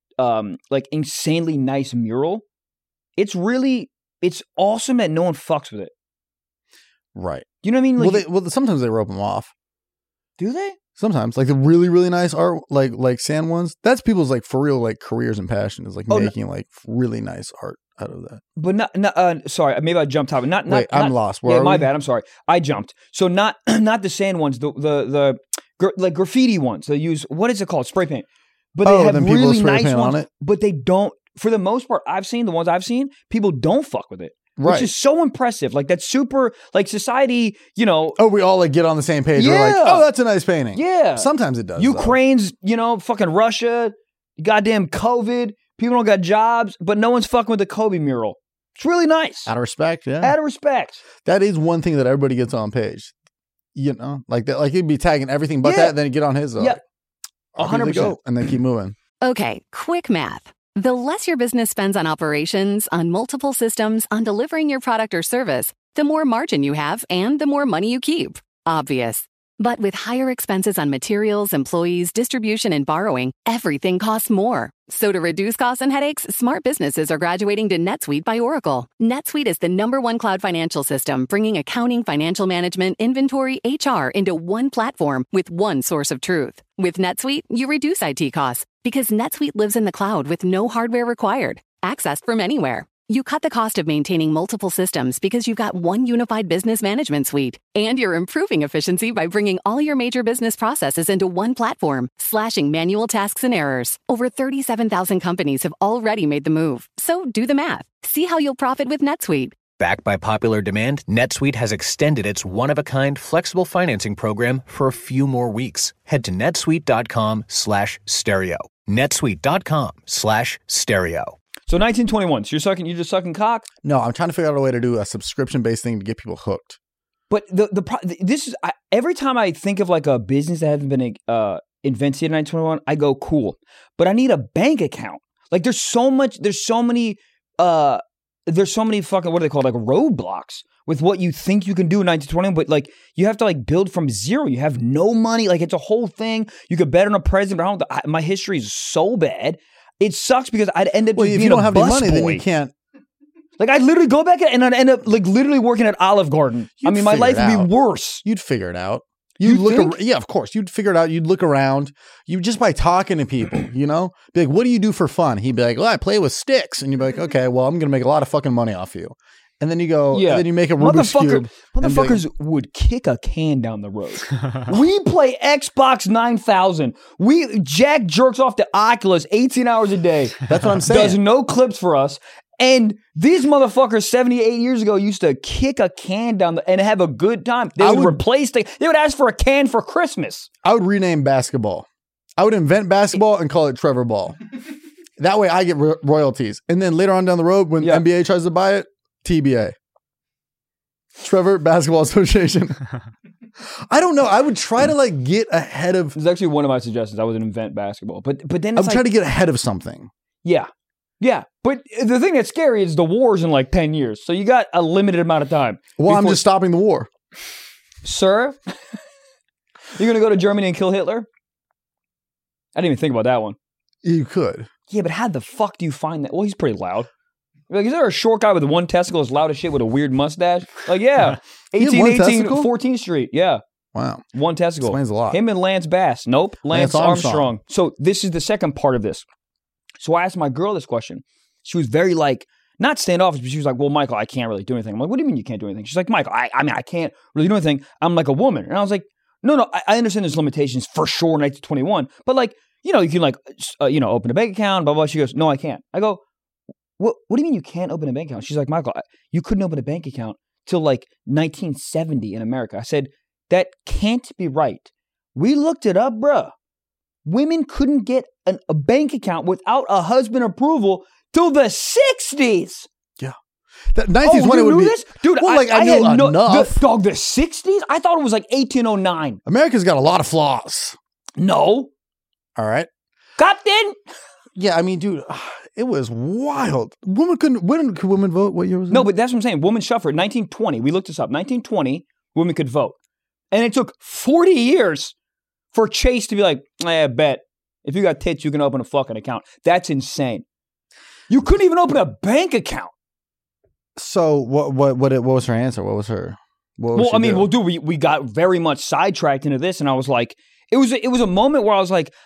insanely nice mural, it's awesome that no one fucks with it. Right. You know what I mean? Like, well, sometimes they rope them off. Do they? Sometimes, like the really, really nice art, like sand ones. That's people's like for real, like careers and passion is like making like really nice art out of that. But not sorry, maybe I jumped top. I'm lost. Yeah, my bad. I'm sorry. I jumped. So not the sand ones. The like graffiti ones. They use, what is it called? Spray paint. But they have really nice ones. On it? But they don't. For the most part, the ones I've seen, people don't fuck with it. Right. Which is so impressive. Like, that's super, like, society, Oh, we all, like, get on the same page. Yeah. We're like, oh, that's a nice painting. Yeah. Sometimes it does. Ukraine's, fucking Russia, goddamn COVID. People don't got jobs, but no one's fucking with the Kobe mural. It's really nice. Out of respect, yeah. Out of respect. That is one thing that everybody gets on page. Like that. Like, he'd be tagging everything but that, and then he'd get on his. Yeah. 100%. And then keep moving. Okay, quick math. The less your business spends on operations, on multiple systems, on delivering your product or service, the more margin you have and the more money you keep. Obvious. But with higher expenses on materials, employees, distribution, and borrowing, everything costs more. So to reduce costs and headaches, smart businesses are graduating to NetSuite by Oracle. NetSuite is the #1 cloud financial system, bringing accounting, financial management, inventory, HR into one platform with one source of truth. With NetSuite, you reduce IT costs because NetSuite lives in the cloud with no hardware required, accessed from anywhere. You cut the cost of maintaining multiple systems because you've got one unified business management suite. And you're improving efficiency by bringing all your major business processes into one platform, slashing manual tasks and errors. Over 37,000 companies have already made the move. So do the math. See how you'll profit with NetSuite. Backed by popular demand, NetSuite has extended its one-of-a-kind flexible financing program for a few more weeks. Head to netsuite.com/stereo. netsuite.com/stereo. So 1921. So you're just sucking cock. No, I'm trying to figure out a way to do a subscription-based thing to get people hooked. But this is every time I think of like a business that hasn't been invented in 1921, I go cool. But I need a bank account. Like there's so many fucking, what are they called? Like roadblocks with what you think you can do in 1921, but like you have to like build from zero. You have no money. Like it's a whole thing. You could bet on a president. But my history is so bad. It sucks because I'd end up if being you don't a have any bus money, boy. then you can't. Like I'd literally go back and I'd end up like literally working at Olive Garden. You'd my figure life it would out. be worse. You'd figure it out. think? Yeah, of course. You'd figure it out. You'd look around. You just by talking to people, you know, be like, "What do you do for fun?" He'd be like, "Well, I play with sticks," and you'd be like, "Okay, well, I'm gonna make a lot of fucking money off you." And then you go, and then you make a Rubik's Cube. Motherfuckers would kick a can down the road. We play Xbox 9000. Jack jerks off the Oculus 18 hours a day. That's what I'm saying. Does no clips for us. And these motherfuckers 78 years ago used to kick a can down and have a good time. They would replace they would ask for a can for Christmas. I would rename basketball. I would invent basketball and call it Trevor Ball. That way I get royalties. And then later on down the road when NBA tries to buy it, TBA. Trevor Basketball Association. I don't know. I would try to like get ahead of. It's actually one of my suggestions. I would invent basketball, but then it's I'm trying to get ahead of something. Yeah. But the thing that's scary is the war's in like 10 years, so you got a limited amount of time. Well, I'm just stopping the war, sir. You're gonna go to Germany and kill Hitler? I didn't even think about that one. You could. Yeah, but how the fuck do you find that? Well, he's pretty loud. Like, is there a short guy with one testicle as loud as shit with a weird mustache? Like, yeah. 1818 14th Street. Yeah. Wow. One testicle. Explains a lot. Him and Lance Bass. Nope. Lance Armstrong. So this is the second part of this. So I asked my girl this question. She was very like, not standoffish, but she was like, well, Michael, I can't really do anything. I'm like, what do you mean you can't do anything? She's like, Michael, I mean, I can't really do anything. I'm like a woman. And I was like, no, I understand there's limitations for sure in 1921. But like, you know, you can like, open a bank account, blah, blah. She goes, no, I can't. I go, What do you mean you can't open a bank account? She's like, Michael, you couldn't open a bank account till like 1970 in America. I said, that can't be right. We looked it up, bruh. Women couldn't get a bank account without a husband approval till the 60s. Yeah. That 1920 you would knew be. this? Dude, well, I knew enough. The 60s? I thought it was like 1809. America's got a lot of flaws. No. All right. Captain. Yeah, I mean, dude, it was wild. When could women vote? What year was it? No, but that's what I'm saying. Woman suffrage, 1920. We looked this up. 1920, women could vote. And it took 40 years for Chase to be like, I bet. If you got tits, you can open a fucking account. That's insane. You couldn't even open a bank account. So what was her answer? What was her? We got very much sidetracked into this, and I was like, it was a moment where I was like,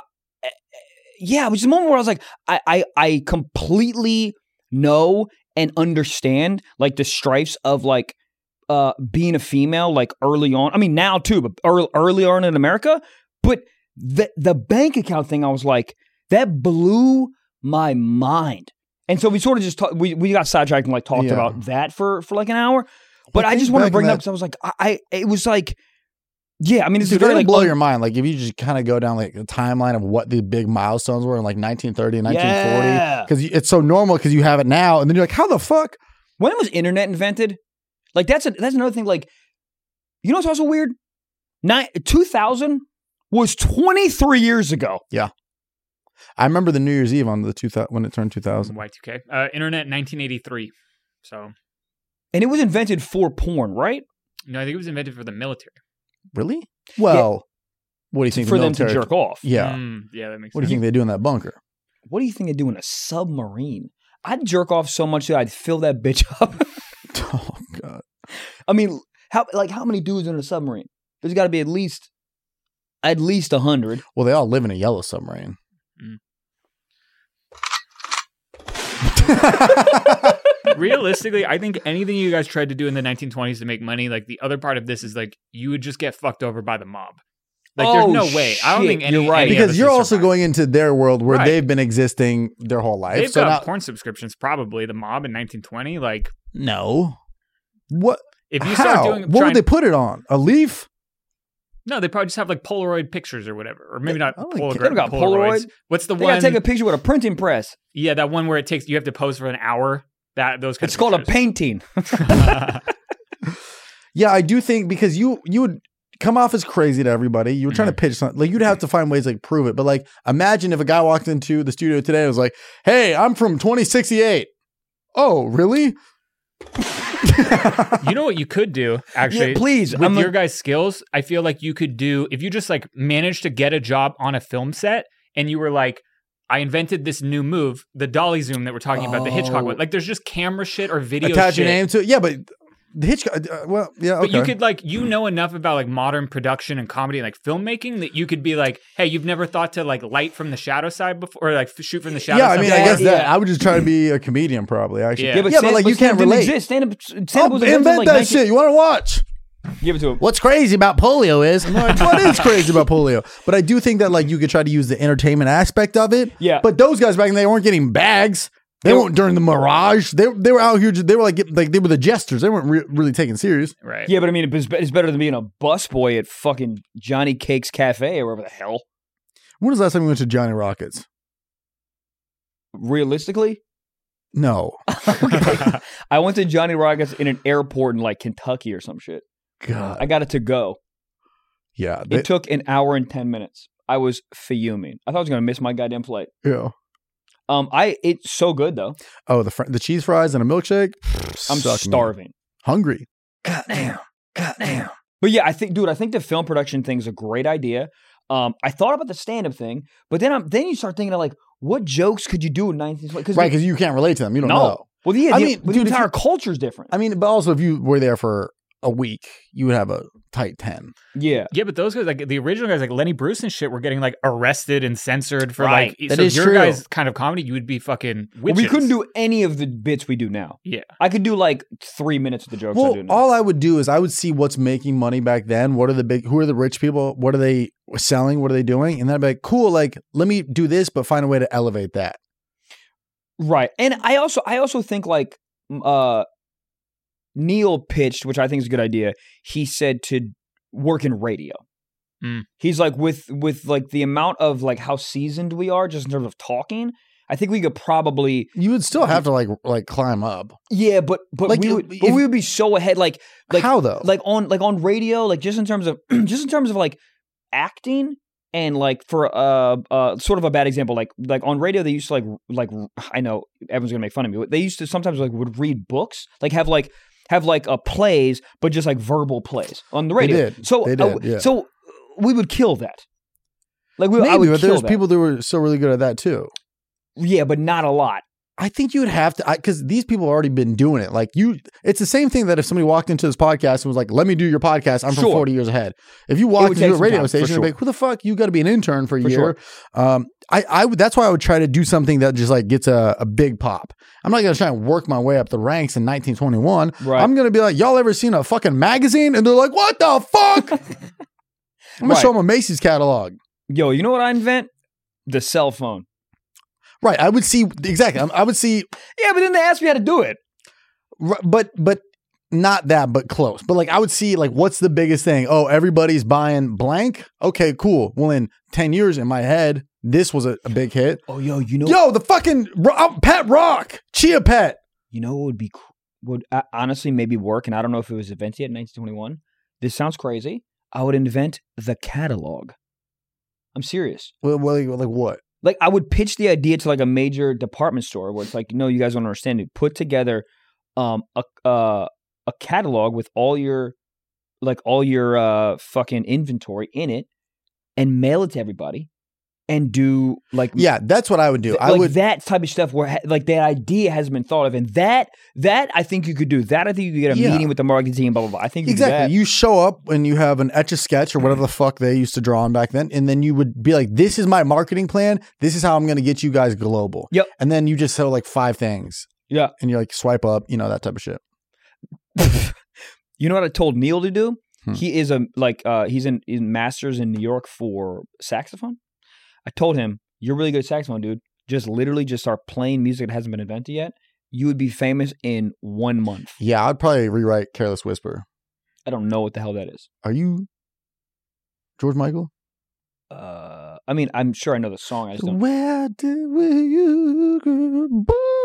it was a moment where I was like, I completely know and understand like the strifes of like being a female like early on. I mean now too, but early on in America. But the bank account thing, I was like, that blew my mind. And so we sort of just we got sidetracked and like talked about that for like an hour. But I just want to bring it up because I was like, it was like. Yeah, I mean, it's very like blow your mind. Like if you just kind of go down like the timeline of what the big milestones were in like 1930 and 1940, because it's so normal because you have it now, and then you're like, how the fuck? When was internet invented? Like that's another thing. Like, you know what's also weird? 2000 was 23 years ago. Yeah, I remember the New Year's Eve on the 2000 when it turned 2000. Y2K. Internet 1983. So, and it was invented for porn, right? No, I think it was invented for the military. Really? Well, what do you think? For them to jerk off. Yeah. Yeah, that makes sense. What do you think they do in that bunker? What do you think they do in a submarine? I'd jerk off so much that I'd fill that bitch up. Oh, God. I mean, how many dudes in a submarine? There's got to be at least 100. Well, they all live in a yellow submarine. Realistically, I think anything you guys tried to do in the 1920s to make money, like the other part of this is like you would just get fucked over by the mob. Like there's no way. I don't think you're right. Because you're also going into their world where they've been existing their whole life. They've got porn subscriptions, probably. The mob in 1920, like no. What? If you start doing, what would they put it on? A leaf? No, they probably just have like Polaroid pictures or whatever, or maybe not I don't think- Polaroid. They don't got Polaroids. Polaroid. What's the They one? gotta take a picture with a printing press. Yeah, that one where you have to pose for an hour. Those kinds It's of called a pictures. painting. Yeah, I do think because you would come off as crazy to everybody. You were trying to pitch something. Like, you'd have to find ways to like prove it. But like, imagine if a guy walked into the studio today and was like, "Hey, I'm from 2068." Oh, really? You know what you could do, actually? Yeah, please. With your guys' skills, I feel like you could do, if you just like managed to get a job on a film set and you were like, I invented this new move, the dolly zoom that we're talking about, the Hitchcock one. Like, there's just camera shit or video Attach shit. your name to it. Yeah, but the Hitchcock. Well, yeah, okay. But you could like, you know enough about like modern production and comedy and like filmmaking that you could be like, hey, you've never thought to like light from the shadow side before, or like shoot from the shadow Yeah, side? I mean, I guess Yeah. that. I would just try to be a comedian, probably. Actually, Yeah. but like you can't relate. Stand-up Oh, was invent that shit. You want to watch? Give it to him. What's crazy about polio is, I'm like, what is crazy about polio? But I do think that like you could try to use the entertainment aspect of it. Yeah. But those guys back then, they weren't getting bags. They weren't during the Mirage. They were out here. They were like they were the jesters. They weren't really taken serious. Right. Yeah, but I mean, it's better than being a busboy at fucking Johnny Cake's Cafe or wherever the hell. When was the last time we went to Johnny Rockets? Realistically, No. I went to Johnny Rockets in an airport in like Kentucky or some shit. God. I got it to go. Yeah. It took an hour and 10 minutes. I was fuming. I thought I was gonna miss my goddamn flight. Yeah. It's so good though. Oh, the cheese fries and a milkshake. I'm Suck me. starving. Hungry. Goddamn. But yeah, I think the film production thing's a great idea. I thought about the stand-up thing, but then you start thinking of like, what jokes could you do in 1920? Right, because you can't relate to them. You don't no. know. Well, yeah, I the mean, dude, if entire you- culture's different. I mean, but also if you were there for a week, you would have a tight 10. Yeah. Yeah, but those guys, like the original guys, like Lenny Bruce and shit, were getting like arrested and censored for Right. like. That So is your true. guys' kind of comedy, you would be fucking witches. Well, we couldn't do any of the bits we do now. Yeah. I could do like 3 minutes of the jokes I Well, do now. all I would do is I would see what's making money back then. Who are the rich people? What are they selling? What are they doing? And then I'd be like, cool, like, let me do this, but find a way to elevate that. Right. And I also think like Neil pitched, which I think is a good idea. He said to work in radio. Mm. He's like with like the amount of like how seasoned we are just in terms of talking, I think we could probably You would still have to like climb up. yeah, but Like, we if- would be so ahead like How though? like on radio, like just in terms of like acting. And like for sort of a bad example, like on radio they used to like I know everyone's gonna make fun of me, but they used to sometimes like would read books, like have plays, but just like verbal plays on the radio. did. So They did, yeah. so we would kill that. Like I Maybe, would but kill there's that. people that were so really good at that too. Yeah, but not a lot. I think you would have to, because these people have already been doing it. Like it's the same thing that if somebody walked into this podcast and was like, let me do your podcast, I'm from Sure. 40 years ahead. If you walked would into take a some radio time, for station, sure. you'd be like, who the fuck? You got to be an intern for a For year. sure. I would, that's why I would try to do something that just like gets a big pop. I'm not going to try and work my way up the ranks in 1921. Right. I'm going to be like, y'all ever seen a fucking magazine? And they're like, what the fuck? I'm going to Right. show them a Macy's catalog. Yo, you know what I invent? The cell phone. Right. I would see, exactly. I would see, Yeah, but then they asked me how to do it. but not that, but close. But like I would see like, what's the biggest thing? Oh, everybody's buying blank. Okay, cool. Well, in 10 years in my head, this was a big hit. Oh, yo, Yo, the fucking Pet Rock, Chia Pet. You know what would honestly maybe work, and I don't know if it was invented yet in 1921. This sounds crazy. I would invent the catalog. I'm serious. Well, like what? Like I would pitch the idea to like a major department store where it's like, no, you guys don't understand it. Put together a catalog with all your fucking inventory in it and mail it to everybody and do like Yeah, that's what I would do. I like would. that type of stuff where like that idea hasn't been thought of, and that I think you could do. That I think you could get a Yeah. meeting with the marketing team, blah blah blah. I think you could do Exactly. that. You show up and you have an Etch-a-Sketch or whatever the fuck they used to draw on back then. And then you would be like, this is my marketing plan. This is how I'm going to get you guys global. Yep. And then you just sell like 5 things Yeah. and you like swipe up, that type of shit. You know what I told Neil to do? Hmm. He is he's in masters in New York for saxophone. I told him, you're really good at saxophone, dude. Just literally just start playing music that hasn't been invented yet. You would be famous in 1 month. Yeah, I'd probably rewrite Careless Whisper. I don't know what the hell that is. Are you George Michael? I mean, I'm sure I know the song. I just don't. Where did you go?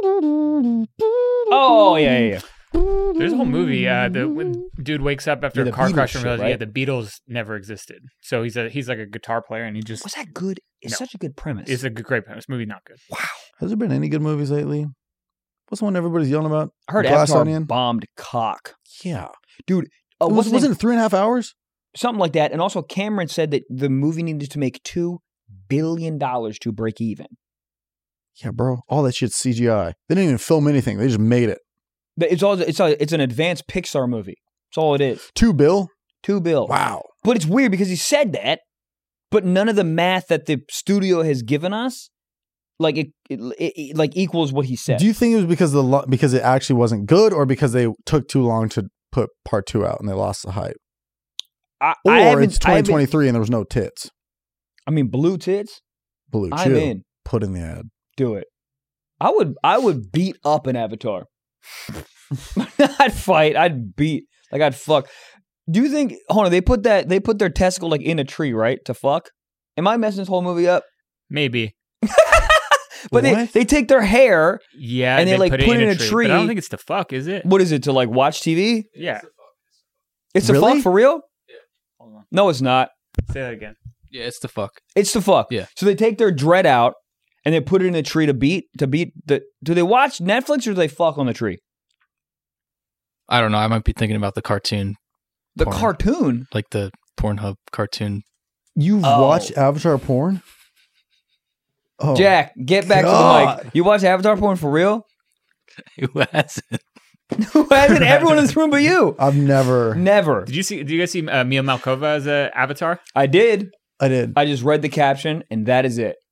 Oh, yeah. There's a whole movie. The dude wakes up after Yeah, a the car Beatles crash and shit, realizes, right? the Beatles never existed. So he's like a guitar player, and he just Was that good? It's No. such a good premise. it's a great premise. Movie not good. Has there been any good movies lately? What's the one everybody's yelling about? I heard Glass Avatar Onion? bombed cock. Yeah. Dude, Wasn't it 3.5 hours? something like that? And also, Cameron said that the movie needed to make $2 billion to break even. Yeah, bro. All that shit's CGI. They didn't even film anything. They just made it. It's an advanced Pixar movie. That's all it is. $2 billion? $2 billion. Wow. But it's weird because he said that, but none of the math that the studio has given us, like it like equals what he said. Do you think it was because it actually wasn't good, or because they took too long to put part 2 out and they lost the hype? Or it's 2023 and there was no tits. I mean, blue tits. Blue. I'm chill. in. Put in the ad. Do it. I would beat up an Avatar. I'd fight. I'd fuck. Do you think? Hold on. They put their testicle like in a tree, right? To fuck. Am I messing this whole movie up? Maybe. But they take their hair. Yeah, And they, like, it put it in a tree. But I don't think it's to fuck, is it? What is it, to like watch TV? Yeah. It's to Really? fuck for real? Hold on. No, it's not. Say that again. Yeah, it's the fuck. It's to fuck. Yeah. So they take their dread out and they put it in a tree to beat the. Do they watch Netflix or do they fuck on the tree? I don't know. I might be thinking about the cartoon, The Porn. cartoon. like the Pornhub cartoon. You've Oh. watched Avatar porn? Oh. Jack, get back to the God. mic. You watch Avatar porn for real? Who hasn't? Who hasn't? Everyone in this room but you. I've never. Never. Do you guys see Mia Malkova as an Avatar? I did. I did. I just read the caption and that is it.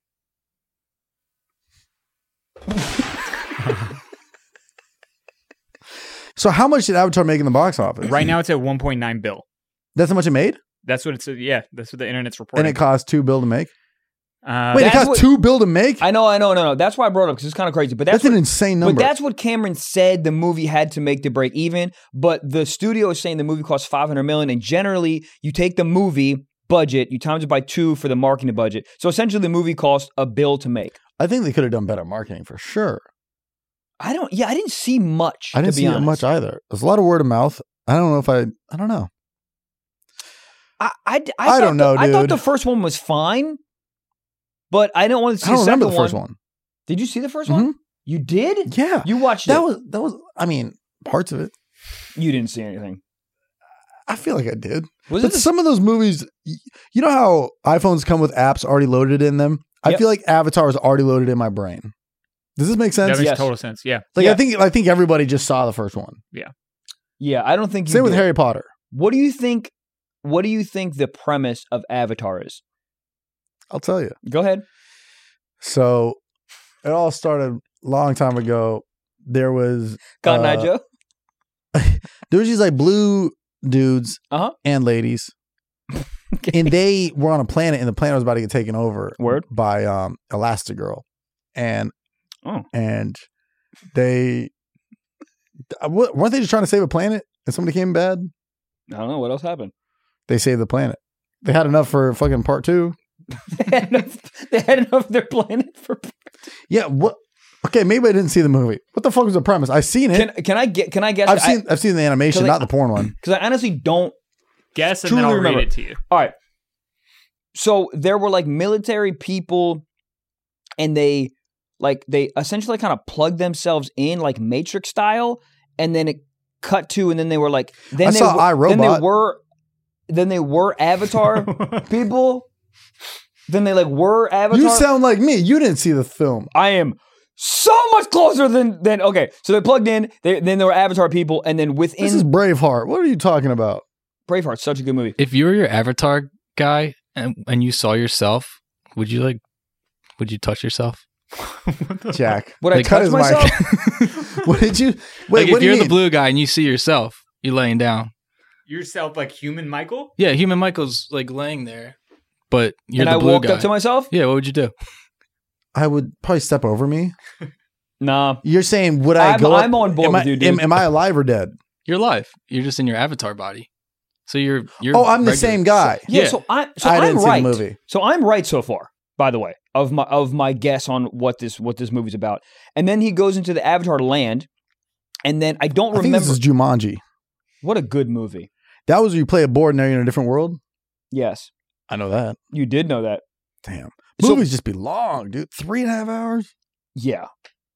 So how much did Avatar make in the box office? Right now, it's at 1.9 bill. That's how much it made? That's what it's. Yeah, that's what the internet's reporting. And it cost $2 billion to make? Wait, it That's cost what- $2 billion to make? I know. No. That's why I brought it up because it's kind of crazy. But That's an insane number. But that's what Cameron said the movie had to make to break even. But the studio is saying the movie cost $500 million, and generally you take the movie budget, you times it by 2 for the marketing budget. So essentially, the movie cost $1 billion to make. I think they could have done better marketing for sure. I didn't see much. I didn't to be see honest. much either. There's a lot of word of mouth. I don't know if I don't know. I don't know, I thought dude. the first one was fine, but I didn't want to see I don't the remember second the first one. Did you see the 1st Mhm. one? You did? Yeah. You watched That it. was I mean, parts of it. You didn't see anything. I feel like I did. Was But it the some of those movies, you know how iPhones come with apps already loaded in them? I Yep. feel like Avatar is already loaded in my brain. Does this make sense? That makes Yes. total sense. Yeah. Like Yeah. I think everybody just saw the first one. Yeah, I don't think you Same with did. Harry Potter. What do you think the premise of Avatar is? I'll tell you. Go ahead. So it all started a long time ago. There was Cotton Eye Joe? there was these like blue dudes Uh-huh. and ladies. And they were on a planet, and the planet was about to get taken over Word. by Elastigirl. And Oh. and they weren't they just trying to save a planet and somebody came bad? I don't know. What else happened? They saved the planet. They had enough for fucking part 2. They had enough of their planet for... Yeah, what? Okay, maybe I didn't see the movie. What the fuck was the premise? I've seen it. Can I guess? I've seen the animation, 'cause not the porn one. Because I honestly don't... Guess and Truly then I'll remember. read it to you. All right. So there were like military people and they essentially kind of plugged themselves in like Matrix style, and then it cut to, and then they were like, then I they saw were, iRobot. then they were Avatar people. Then they like were Avatar. You sound like me. You didn't see the film. I am so much closer than okay. So they plugged in. Then there were Avatar people, and then within This is Braveheart. What are you talking about? Braveheart's such a good movie. If you were your Avatar guy and you saw yourself, would you touch yourself? Jack. Would I Like, cut touch his myself? mic. What did you? Wait, Like what if do you you're mean? the blue guy and you see yourself, you're laying down. Yourself like human Michael? Yeah, human Michael's like laying there, but you're And the I blue walked guy. up to myself. Yeah, what would you do? I would probably step over me. Nah. You're saying, would I I'm- go up? I'm on board am with I, you, dude. Am I alive or dead? You're alive. You're just in your Avatar body. So you're Oh, I'm the regular. same guy. Yeah, Yeah. so I I'm didn't see the right. movie. So I'm right so far, by the way, of my guess on what this movie's about. And then he goes into the Avatar land, and then I don't I think remember this is Jumanji. what a good movie. That was where you play a board and now you're in a different world? Yes, I know that. you did know that. Damn. So- Movies just be long, dude. 3.5 hours? Yeah.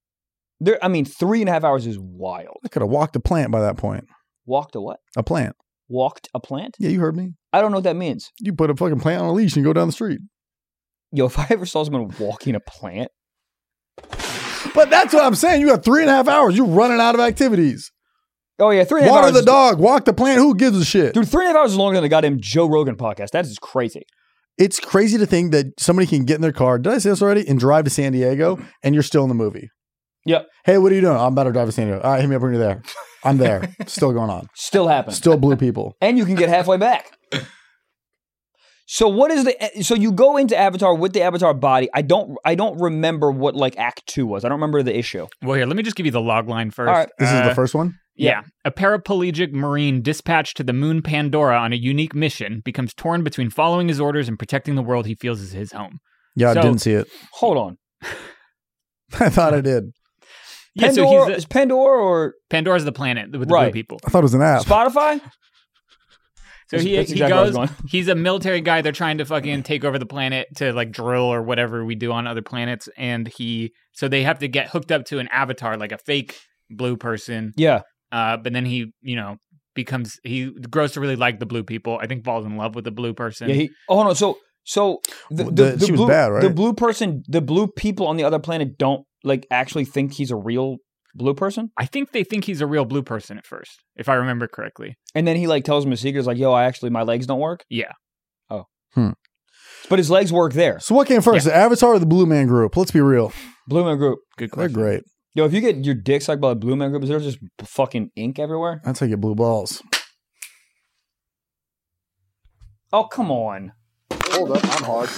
3.5 hours is wild. I could have walked a plant by that point. Walked a what? A plant. Walked a plant? Yeah, you heard me. I don't know what that means. You put a fucking plant on a leash and go down the street. Yo, if I ever saw someone walking a plant, But that's what I'm saying. You got 3.5 hours. You're running out of activities. oh yeah, 3.5 Water hours. the dog. Walk the plant. Who gives a shit? Dude, 3.5 hours is longer than the goddamn Joe Rogan podcast. That is crazy. It's crazy to think that somebody can get in their car. Did I say this already? And drive to San Diego and you're still in the movie. Yep. Hey, what are you doing? I'm about to drive to San Diego. All right, hit me up when you're there. I'm there. Still going on. Still happening. Still blue people. And you can get halfway back. So what is so you go into Avatar with the Avatar body. I don't remember what like Act 2 was. I don't remember the issue. Well, here, let me just give you the log line first. All right. This is the first one? Yeah. A paraplegic Marine dispatched to the moon Pandora on a unique mission becomes torn between following his orders and protecting the world he feels is his home. Yeah, So- I didn't see it. Hold on. I thought I did. Yeah, Pandora, so is Pandora or Pandora's the planet with the Right. blue people. I thought it was an app. Spotify? So he That's exactly where I was goes, going. he's a military guy. They're trying to fucking take over the planet to like drill or whatever we do on other planets. And so they have to get hooked up to an avatar, like a fake blue person. Yeah. But then he grows to really like the blue people. I think falls in love with the blue person. Yeah. Hold on. So the She was blue, bad, right? The blue person, the blue people on the other planet don't like actually think he's a real blue person. I think they think he's a real blue person at first, if I remember correctly. And then he like tells him his secrets, like, "Yo, my legs don't work." Yeah. But his legs work there. So what came first, the Avatar or the Blue Man Group? Let's be real. Blue Man Group. Good They're question. great. Yo, if you get your dick sucked by the Blue Man Group, is there just fucking ink everywhere? That's how you get blue balls. Oh, come on. Hold up, I'm hard.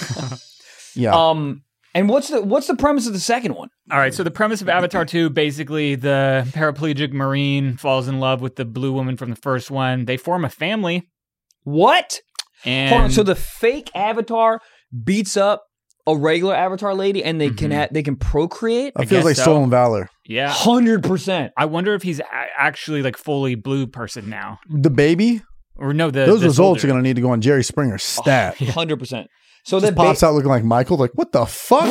Yeah. And what's the premise of the second one? All right, so the premise of Avatar 2, basically the paraplegic Marine falls in love with the blue woman from the first one. They form a family. What? And Hold on. So the fake Avatar beats up a regular Avatar lady, and they can procreate. That feels guess like so. stolen valor. yeah, 100%. I wonder if he's actually like fully blue person now. The baby, Or no, the those results soldier. are going to need to go on Jerry Springer's stat. 100%. So Just that pops out looking like Michael. Like, what the fuck?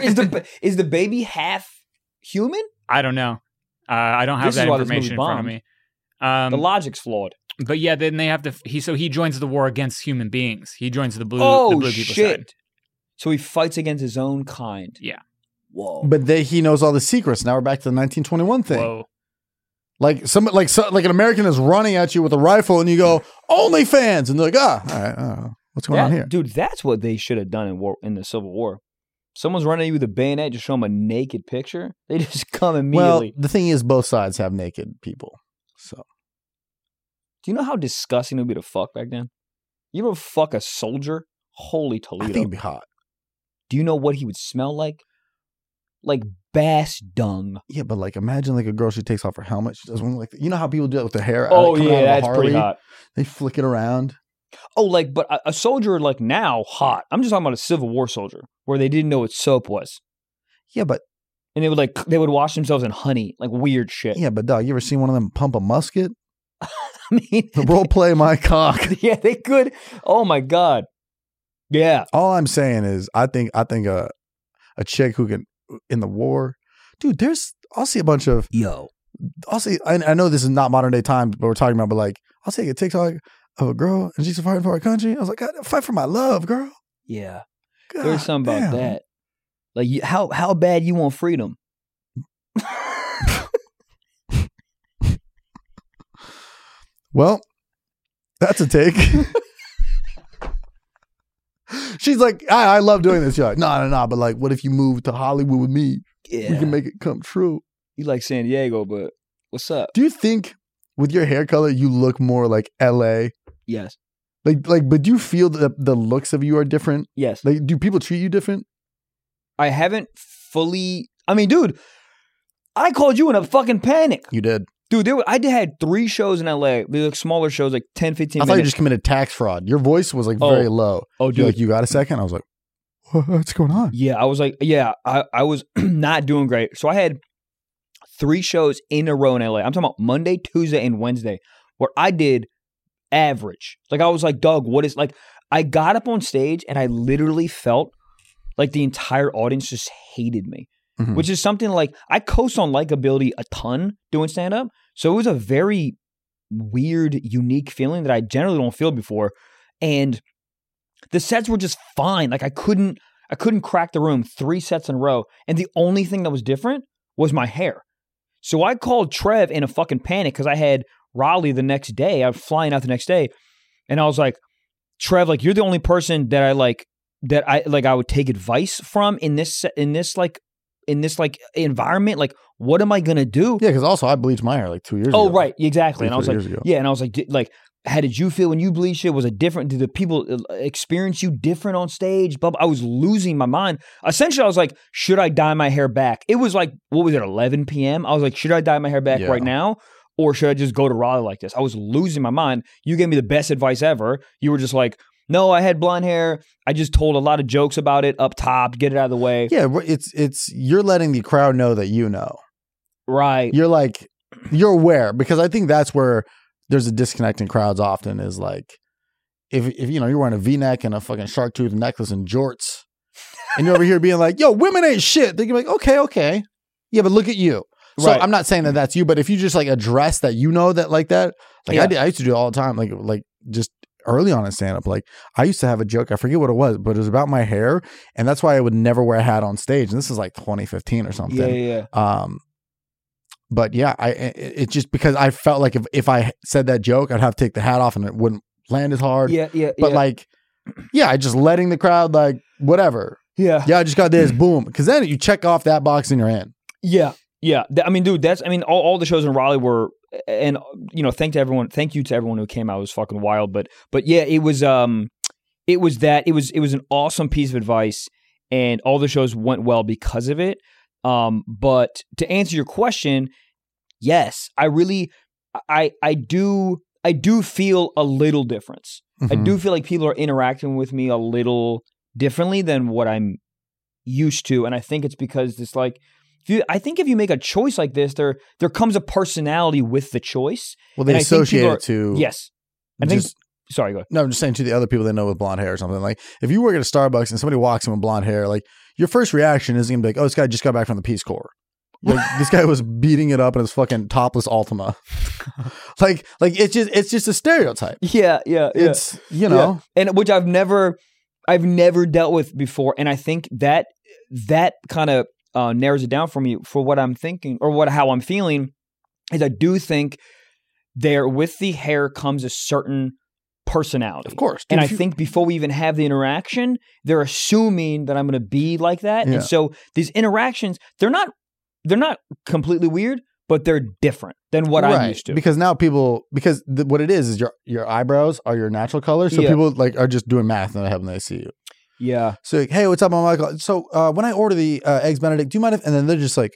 is the baby half human? I don't know. I don't have This is that why this information in movie front of bombed. me. The logic's flawed. But yeah, then they have to. So he joins the war against human beings. He joins the blue. Oh the blue people shit! side. So he fights against his own kind. Yeah. Whoa. But he knows all the secrets. Now we're back to the 1921 thing. Whoa. Like like an American is running at you with a rifle, and you go OnlyFans, and they're like, all right, what's going on here? Dude, that's what they should have done in the Civil War. Someone's running at you with a bayonet, just show them a naked picture. They just come Well, immediately. the thing is, both sides have naked people. So Do you know how disgusting it would be to fuck back then? You ever fuck a soldier? Holy I Toledo. think it'd be hot. Do you know what he would smell like? Like bass dung. Yeah, but like imagine like a girl, she takes off her helmet. She does one like you know how people do it with their hair. Oh coming out yeah, of a that's pretty Harley? hot. They flick it around. Oh, like, but a soldier like now, hot. I'm just talking about a Civil War soldier where they didn't know what soap was. Yeah, but And they would wash themselves in honey, like weird shit. dog. You ever seen one of them pump a musket? I mean, Role play my cock. yeah, they could. Oh my God. Yeah. All I'm saying is, I think a chick who can in the war, dude. I'll see a bunch of. I'll see. I know this is not modern day times, but we're talking about. But like, I'll see a TikTok of a girl and she's fighting for her country. I was like, God, fight for my love, girl. Yeah. God There's something about damn. that. Like, how bad you want freedom? Well, that's a take. She's like, I love doing this. You're like, no. But like, what if you move to Hollywood with me? Yeah. We can make it come true. You like San Diego, but what's up? Do you think with your hair color, you look more like LA? Yes. Like, but do you feel that the looks of you are different? Yes. Like, do people treat you different? I haven't fully. I mean, dude, I called you in a fucking panic. You did. Dude, I had 3 shows in LA. They're like smaller shows, like 10, 15 I minutes. thought you just committed tax fraud. Your voice was like very low. Oh, You're dude. like, you got a second? I was like, what's going on? Yeah, I was like, I was not doing great. So I had 3 shows in a row in LA. I'm talking about Monday, Tuesday, and Wednesday, where I did average. Like I was like, Doug, what is like? I got up on stage and I literally felt like the entire audience just hated me, which is something like I coast on likability a ton doing stand up. So it was a very weird, unique feeling that I generally don't feel before. And the sets were just fine. Like I couldn't crack the room 3 sets in a row. And the only thing that was different was my hair. So I called Trev in a fucking panic because I had Raleigh the next day. I was flying out the next day. And I was like, Trev, like you're the only person that I would take advice from in this environment. Like, what am I gonna do? Yeah, because also I bleached my hair like 2 years ago. Oh, right, exactly. And I was like, years ago. yeah, and I was like, how did you feel when you bleached it? Was it different? Did the people experience you different on stage? But I was losing my mind. Essentially, I was like, should I dye my hair back? It was like, what was it, 11 p.m.? I was like, should I dye my hair back right now? Or should I just go to Raleigh like this? I was losing my mind. You gave me the best advice ever. You were just like, no, I had blonde hair. I just told a lot of jokes about it up top, get it out of the way. Yeah, it's you're letting the crowd know that you know. Right. You're like, you're aware, because I think that's where there's a disconnect in crowds often is like, if you know, you're wearing a V-neck and a fucking shark tooth necklace and jorts, and you're over here being like, yo, women ain't shit. They're like, okay. Yeah, but look at you. So Right. I'm not saying that that's you, but if you just like address that, you know, that like that, like I used to do it all the time, like just early on in stand-up. Like I used to have a joke, I forget what it was, but it was about my hair, and that's why I would never wear a hat on stage. And this is like 2015 or something. Yeah. But yeah, it's just because I felt like if I said that joke, I'd have to take the hat off and it wouldn't land as hard. But like, I just letting the crowd like whatever. Yeah, I just got this, boom. Because then you check off that box and you're in. Yeah. I mean, dude, all the shows in Raleigh were, and you know, thank you to everyone who came out. It was fucking wild, but yeah, it was an awesome piece of advice, and all the shows went well because of it. But to answer your question, yes, I do feel a little difference. I do feel like people are interacting with me a little differently than what I'm used to, and I think it's because it's like, if you make a choice like this, there comes a personality with the choice. Well, they associate it to Sorry, go ahead. No, I'm just saying to the other people they know with blonde hair or something. Like if you work at a Starbucks and somebody walks in with blonde hair, like your first reaction isn't gonna be like, oh, this guy just got back from the Peace Corps. Like this guy was beating it up in his fucking topless Altima. like it's just a stereotype. Yeah. It's and which I've never dealt with before, and I think that kind of narrows it down for me for what I'm thinking or how I'm feeling. Is I do think there with the hair comes a certain personality, of course, and I think before we even have the interaction, they're assuming that I'm going to be like that, and so these interactions they're not completely weird, but they're different than what I'm used to. Because now what it is your eyebrows are your natural color, so people like are just doing math and when they see you. Yeah. So like, hey, what's up, I'm Michael? So when I order the eggs Benedict, do you mind if? And then they're just like,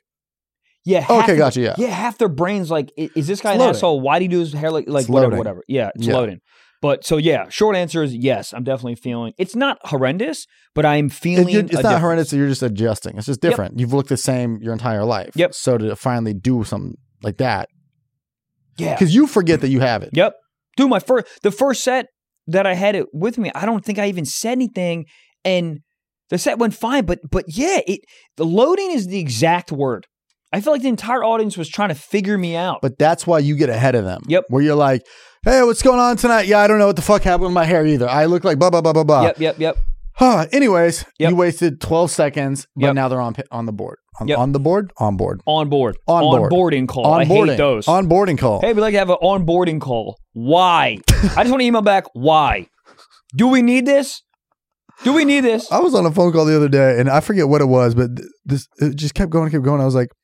okay, gotcha. Yeah. Yeah. Half their brains like, is this guy an asshole? Why do you do his hair like whatever? Yeah, it's loading. But so yeah, short answer is yes. I'm definitely feeling. It's not horrendous, but I'm feeling. It's not horrendous. So you're just adjusting. It's just different. You've looked the same your entire life. Yep. So to finally do something like that, yeah, because you forget that you have it. Yep. Dude, the first set that I had it with me, I don't think I even said anything. And the set went fine, but yeah, the loading is the exact word. I feel like the entire audience was trying to figure me out. But that's why you get ahead of them. Yep. Where you're like, hey, what's going on tonight? Yeah, I don't know what the fuck happened with my hair either. I look like blah, blah, blah, blah, blah. Yep. Anyways, you wasted 12 seconds, but now they're on the board. On the board? On board. On board. On board. Onboarding call. I hate those. Onboarding call. Hey, we'd like to have an onboarding call. Why? I just want to email back, why? Do we need this? I was on a phone call the other day, and I forget what it was, but it just kept going. I was like,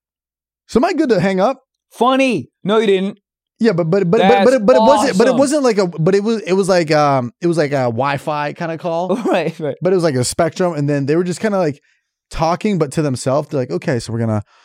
so am I good to hang up? Funny. No, you didn't. Yeah, but it wasn't like it was like a Wi-Fi kind of call. Right. But it was like a Spectrum, and then they were just kind of like talking, but to themselves. They're like, okay, so we're gonna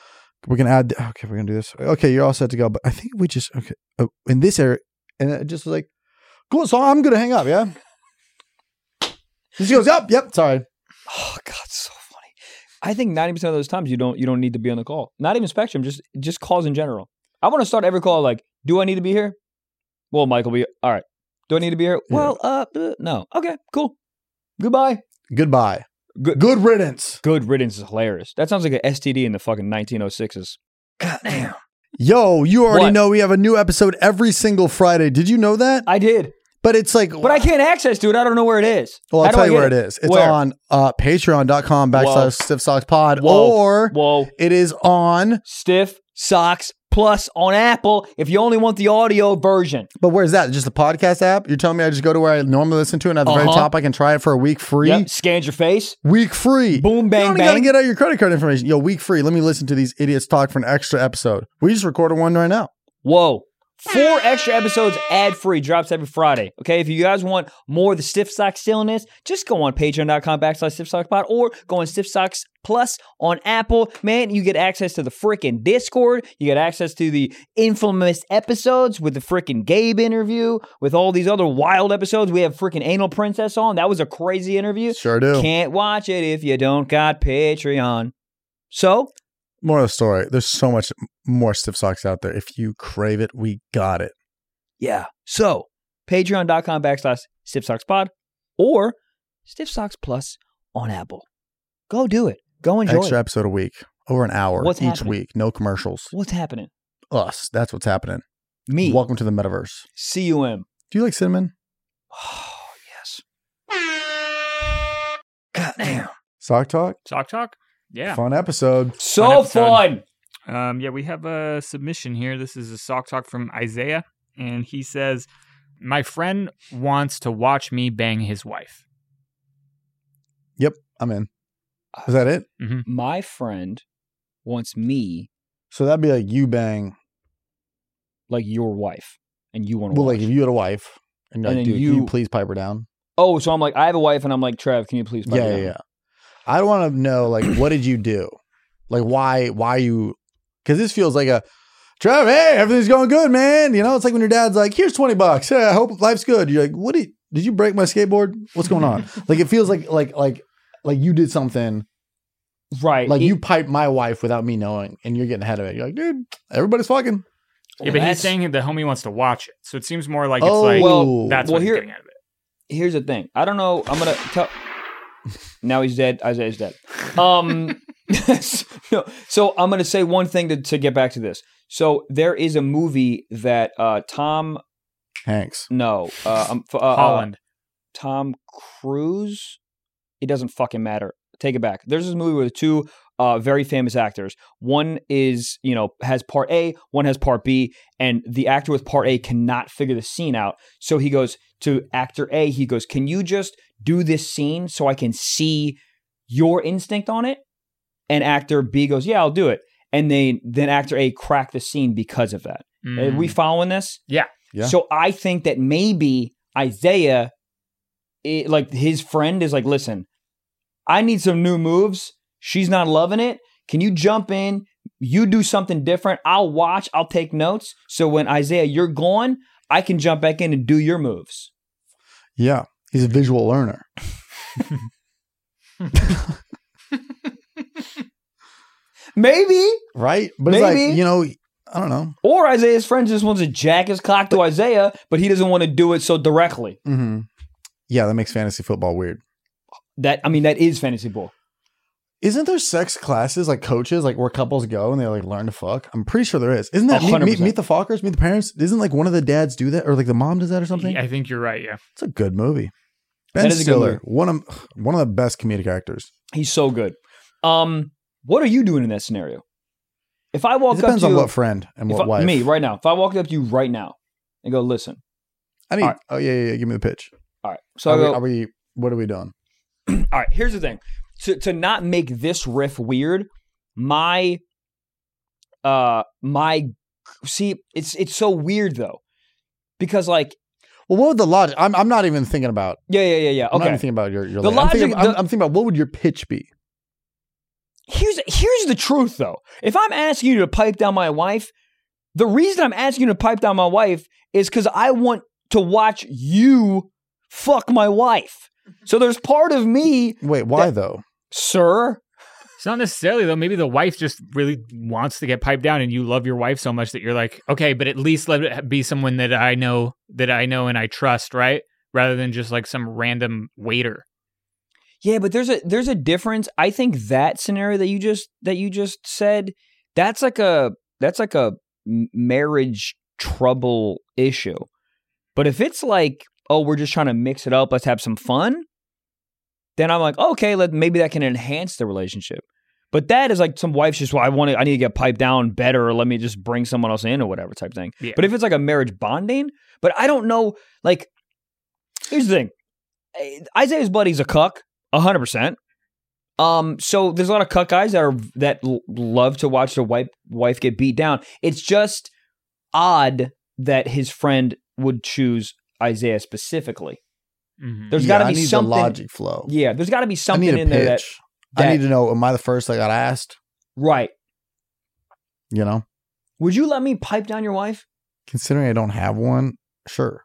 we're gonna add. Okay, we're gonna do this. Okay, you're all set to go. But I think we just in this area, and it just was like, cool. So I'm gonna hang up. Yeah. She goes, yep. Sorry. Oh God, so funny. I think 90% of those times you don't need to be on the call. Not even Spectrum, just calls in general. I want to start every call like, do I need to be here? Well, Michael, all right. Do I need to be here? Yeah. Well, no. Okay, cool. Goodbye. Good riddance. Good riddance is hilarious. That sounds like an STD in the fucking 1906s. God damn. Yo, you already What? know we have a new episode every single Friday. Did you know that? I did. But it's like, But I can't access to it. I don't know where it is. well, How I'll do tell I you get where it is. It's Where? on patreon.com/stiffsockspod, or Whoa. it is on, Stiff Socks Plus on Apple if you only want the audio version. but where's that? Just the podcast app? You're telling me I just go to where I normally listen to it, and at the very Uh-huh. top I can try it for a week free? Yep. Scans your face. Week free. Boom, bang, You don't gotta bang. get out your credit card information. Yo, week free. Let me listen to these idiots talk for an extra episode. We just recorded one right now. Whoa. 4 extra episodes ad-free drops every Friday. Okay, if you guys want more of the Stiff Socks silliness, just go on patreon.com/stiffsockspod or go on Stiff Socks Plus on Apple. Man, you get access to the freaking Discord. You get access to the infamous episodes with the freaking Gabe interview, with all these other wild episodes. We have freaking Anal Princess on. That was a crazy interview. Sure do. Can't watch it if you don't got Patreon. So, More of the story. There's so much more Stiff Socks out there. If you crave it, we got it. yeah. So, patreon.com/stiffsockspod or Stiff Socks Plus on Apple. Go do it. Go enjoy Extra it. episode a week. Over an hour What's each happening? week. No commercials. What's happening? Us. That's what's happening. Me. Welcome to the metaverse. CUM. Do you like cinnamon? Oh, yes. God damn. Sock Talk? Sock Talk? Yeah. Fun episode. So episode. fun. Yeah, we have a submission here. This is a Sock Talk from Isaiah, and he says, "My friend wants to watch me bang his wife." Yep, I'm in. Is that it? My friend wants me So that'd be like you bang. like your wife, and you want to Well, watch. like if you had a wife and you're And like, then dude, can you you- please pipe her down? Oh, so I'm like, I have a wife, and I'm like, Trev, can you please? pipe her Yeah. down? I want to know, like, what did you do? Like, why you? Because this feels like a, Trev, hey, everything's going good, man. You know, it's like when your dad's like, here's $20. Hey, I hope life's good. You're like, did you break my skateboard? What's going on? Like, it feels like you did something. Right. Like you piped my wife without me knowing, and you're getting ahead of it. You're like, dude, everybody's fucking. Yeah, but that's- he's saying the homie wants to watch it, so it seems more like Oh, it's like well, that's well, what he's here- getting out of it. Here's the thing. I don't know. I'm gonna tell. Now he's dead. Isaiah's dead. So I'm gonna say one thing to get back to this. So there is a movie that Tom Hanks. Holland. Tom Cruise. It doesn't fucking matter. Take it back. There's this movie with two very famous actors. One is, has part A, one has part B, and the actor with part A cannot figure the scene out. So he goes to actor A, he goes, can you just do this scene so I can see your instinct on it? And actor B goes, yeah, I'll do it. And then actor A cracked the scene because of that. Are we following this? Yeah. Yeah. So I think that maybe Isaiah, like his friend is like, listen, I need some new moves. She's not loving it. Can you jump in? You do something different. I'll watch. I'll take notes. So when Isaiah, you're gone, I can jump back in and do your moves. Yeah, he's a visual learner. Maybe. Right? But Maybe. it's like, I don't know. Or Isaiah's friend just wants to jack his cock to Isaiah, but he doesn't want to do it so directly. Mm-hmm. Yeah, that makes fantasy football weird. That is fantasy ball. Isn't there sex classes, like coaches, like where couples go and they like learn to fuck? I'm pretty sure there is. Isn't that 100%. meet the Fockers, Meet the Parents? Isn't like one of the dads do that, or like the mom does that or something? Yeah, I think you're right. Yeah. It's a good movie. Ben That is a good Stiller, movie. one of the best comedic actors. He's so good. What are you doing in that scenario? If I walk It up depends to on you, what friend and what wife. me right now, if I walked up to you right now and go, listen, I need. All right. Oh yeah. Give me the pitch. all right. So I go, What are we doing? all right, here's the thing. To not make this riff weird, see, it's so weird though. Because like, Well, what would the logic? I'm not even thinking about. yeah. I'm not Okay. even thinking about your. The logic- I'm thinking about what would your pitch be? Here's the truth, though. If I'm asking you to pipe down my wife, the reason I'm asking you to pipe down my wife is because I want to watch you fuck my wife. So there's part of me. Wait, why though? Sir? It's not necessarily, though. Maybe the wife just really wants to get piped down and you love your wife so much that you're like, okay, but at least let it be someone that I know and I trust, right? Rather than just like some random waiter. Yeah, but there's a difference. I think that scenario that you just said, that's like a marriage trouble issue. But if it's like, oh, we're just trying to mix it up, let's have some fun, then I'm like, okay, maybe that can enhance the relationship. But that is like some wife's just, well, I need to get piped down better, or let me just bring someone else in or whatever type thing. Yeah. But if it's like a marriage bonding, but I don't know, like, here's the thing. Isaiah's buddy's a cuck, 100%. So there's a lot of cuck guys that love to watch their wife get beat down. It's just odd that his friend would choose Isaiah specifically. Mm-hmm. There's got to be something. The logic flow. Yeah, there's got to be something in there that I need to know. Am I the first that got asked? Right. You know. Would you let me pipe down your wife? Considering I don't have one, sure.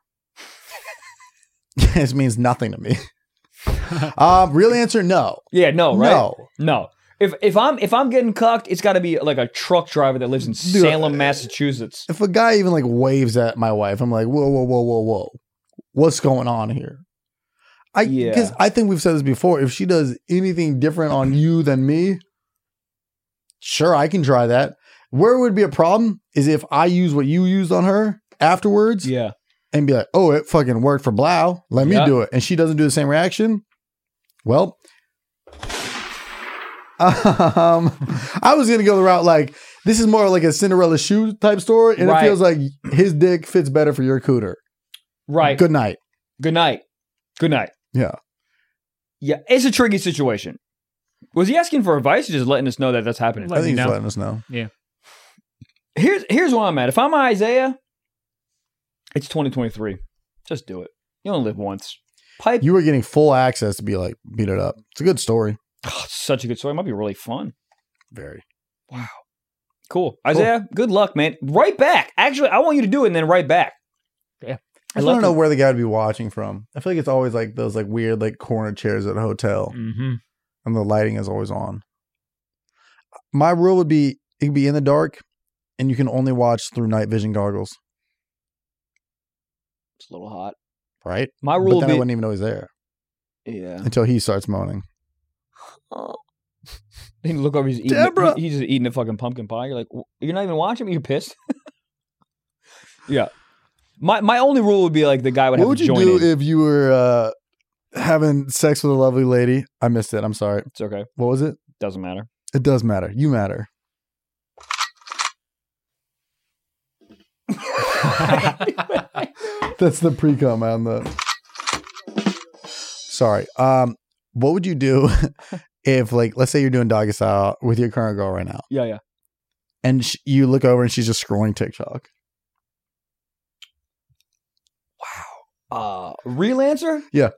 This means nothing to me. Real answer, no. Yeah, no, right? No. If I'm getting cucked, it's got to be like a truck driver that lives in Salem, Massachusetts. If a guy even like waves at my wife, I'm like, whoa, what's going on here? Because I think we've said this before. If she does anything different on you than me, sure, I can try that. Where it would be a problem is if I use what you used on her afterwards. Yeah. And be like, oh, it fucking worked for Blau. Let me do it. And she doesn't do the same reaction. Well, I was going to go the route like, this is more like a Cinderella shoe type story. And it feels like his dick fits better for your cooter. Right. Good night. Yeah. Yeah. It's a tricky situation. Was he asking for advice or just letting us know that that's happening? I think he's letting us know. Yeah. Here's where I'm at. If I'm Isaiah, it's 2023. Just do it. You only live once. Pipe. You were getting full access to be like, beat it up. It's a good story. Oh, it's such a good story. It might be really fun. Very. Wow. Cool. Isaiah, good luck, man. Right back. Actually, I want you to do it and then right back. Yeah. I don't know where the guy would be watching from. I feel like it's always like those like weird like corner chairs at a hotel. Mm-hmm. And the lighting is always on. My rule would be it could be in the dark and you can only watch through night vision goggles. It's a little hot. Right? My rule would be I wouldn't even know he's there. Yeah. Until he starts moaning. Oh. Then you look over, he's just eating a fucking pumpkin pie. You're like, you're not even watching me? You're pissed? Yeah. My only rule would be like the guy would have to join in. What would you do if you were having sex with a lovely lady? I missed it. I'm sorry. It's okay. What was it? Doesn't matter. It does matter. You matter. That's the pre-com on the. Sorry. What would you do if, like, let's say you're doing doggy style with your current girl right now? Yeah. And you look over and she's just scrolling TikTok. Wow. Real answer? Yeah.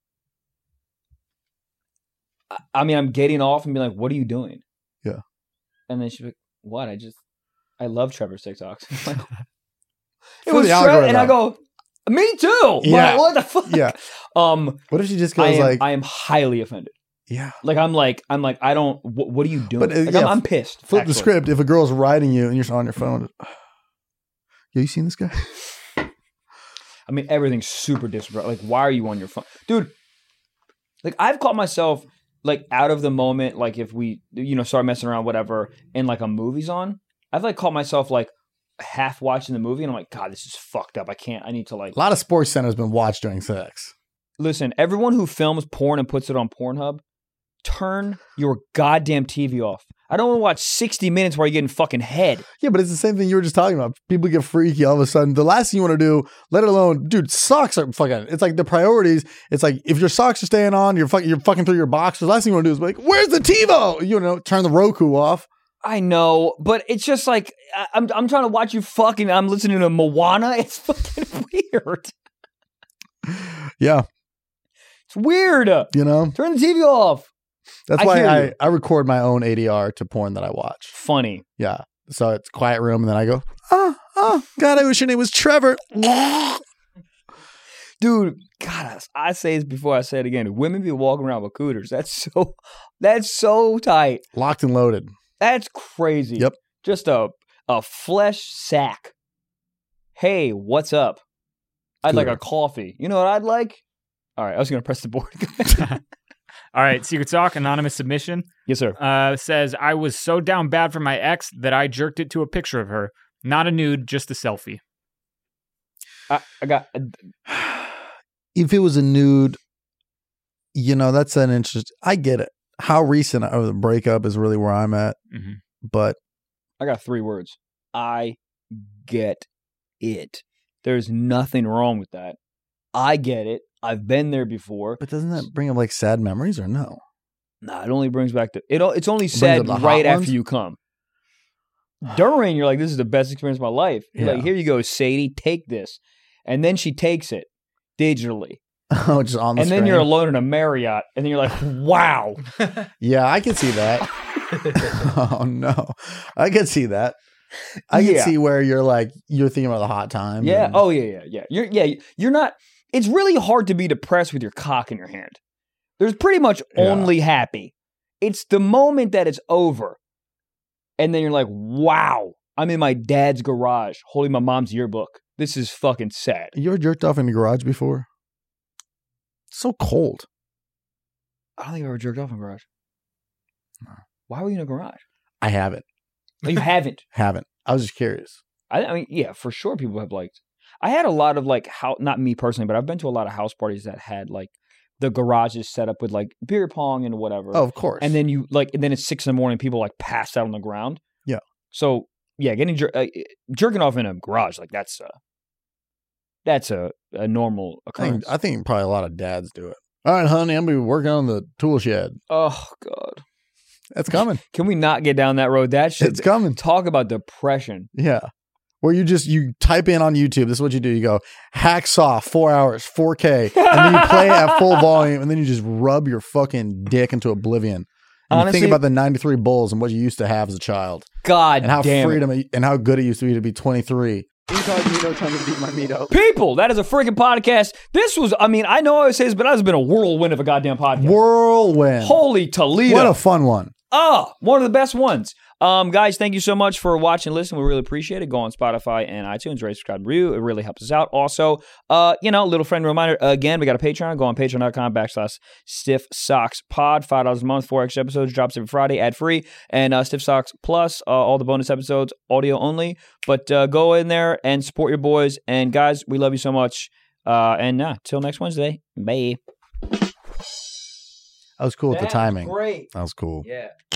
I mean, I'm getting off and being like, "What are you doing?" Yeah. And then she's like, "What? I love Trevor's TikToks." Like, it was Trevor, and I go, "Me too." Yeah. What the fuck? Yeah. What if she just goes I am highly offended. Yeah. Like I'm like I don't. What are you doing? But, I'm pissed. Flip the script. If a girl's riding you and you're on your phone, yo, you seen this guy? I mean, everything's super disrespectful. Like, why are you on your phone, dude? Like, I've caught myself like out of the moment. Like, if we start messing around, whatever, and like a movie's on, I've like caught myself like half watching the movie, and I'm like, God, this is fucked up. I need to like. A lot of Sports Center has been watched during sex. Listen, everyone who films porn and puts it on Pornhub, turn your goddamn TV off. I don't want to watch 60 minutes while you're getting fucking head. Yeah, but it's the same thing you were just talking about. People get freaky all of a sudden. The last thing you want to do, let alone, dude, socks are fucking, it's like the priorities. It's like if your socks are staying on, you're fucking through your boxers. The last thing you want to do is be like, where's the TiVo? Turn the Roku off. I know, but it's just like, I'm trying to watch you fucking, I'm listening to Moana. It's fucking weird. Yeah. It's weird. Turn the TV off. That's I why hear you. I record my own ADR to porn that I watch. Funny. Yeah. So it's quiet room, and then I go, oh, God, I wish your name was Trevor. Dude, God, I say this before I say it again. Women be walking around with cooters. That's so tight. Locked and loaded. That's crazy. Yep. Just a flesh sack. Hey, what's up? I'd like Cooter. a coffee. You know what I'd like? All right, I was going to press the board. All right, Secret Talk, anonymous submission. Yes, sir. Says, I was so down bad for my ex that I jerked it to a picture of her. Not a nude, just a selfie. I got... If it was a nude, that's an interest. I get it. How recent of the breakup is really where I'm at. Mm-hmm. But I got 3 words. I get it. There's nothing wrong with that. I get it. I've been there before. But doesn't that bring up like sad memories or no? Nah, it only brings back it's only brings sad up the hot right ones? after you come. During, you're like, this is the best experience of my life. You're like, Yeah. here you go, Sadie, take this. And then she takes it digitally. Oh, just on the And then screen. you're alone in a Marriott. And then you're like, wow. Yeah, I can see that. Oh no, I can see that. I can Yeah. see where you're thinking about the hot time. Yeah. and- Oh, yeah. You're not. It's really hard to be depressed with your cock in your hand. There's pretty much Yeah. only happy. It's the moment that it's over. And then you're like, wow, I'm in my dad's garage holding my mom's yearbook. This is fucking sad. You ever jerked off in the garage before? It's so cold. I don't think I've ever jerked off in a garage. Why were you in a garage? I haven't. Oh, you haven't. Haven't. I was just curious. I mean, yeah, for sure people have I had a lot of not me personally, but I've been to a lot of house parties that had the garages set up with beer pong and whatever. Oh, of course. And then and then it's 6 a.m, people pass out on the ground. Yeah. So yeah, getting jerking off in a garage, that's a normal occurrence. I think probably a lot of dads do it. All right, honey, I'm gonna be working on the tool shed. Oh God. That's coming. Can we not get down that road? That shit. It's coming. Talk about depression. Yeah. Where you type in on YouTube, this is what you do. You go, hacksaw, 4 hours, 4K, and then you play at full volume, and then you just rub your fucking dick into oblivion. And Honestly, you think about the 93 Bulls and what you used to have as a child. God And how damn freedom and how good it used to be 23. People, that is a freaking podcast. This was, I know I always say this, but that has been a whirlwind of a goddamn podcast. Whirlwind. Holy Toledo. What a fun one. One of the best ones. Guys, thank you so much for watching and listening. We really appreciate it. Go on Spotify and iTunes, rate, subscribe, review. It really helps us out. Also, little friendly reminder, again, we got a Patreon. Go on patreon.com/StiffSocksPod. $5 a month, 4 extra episodes, drops every Friday, ad-free. And Stiff Socks Plus, all the bonus episodes, audio only. But go in there and support your boys. And guys, we love you so much. Till next Wednesday. Bye. That was cool with the timing. Great. That was cool. Yeah.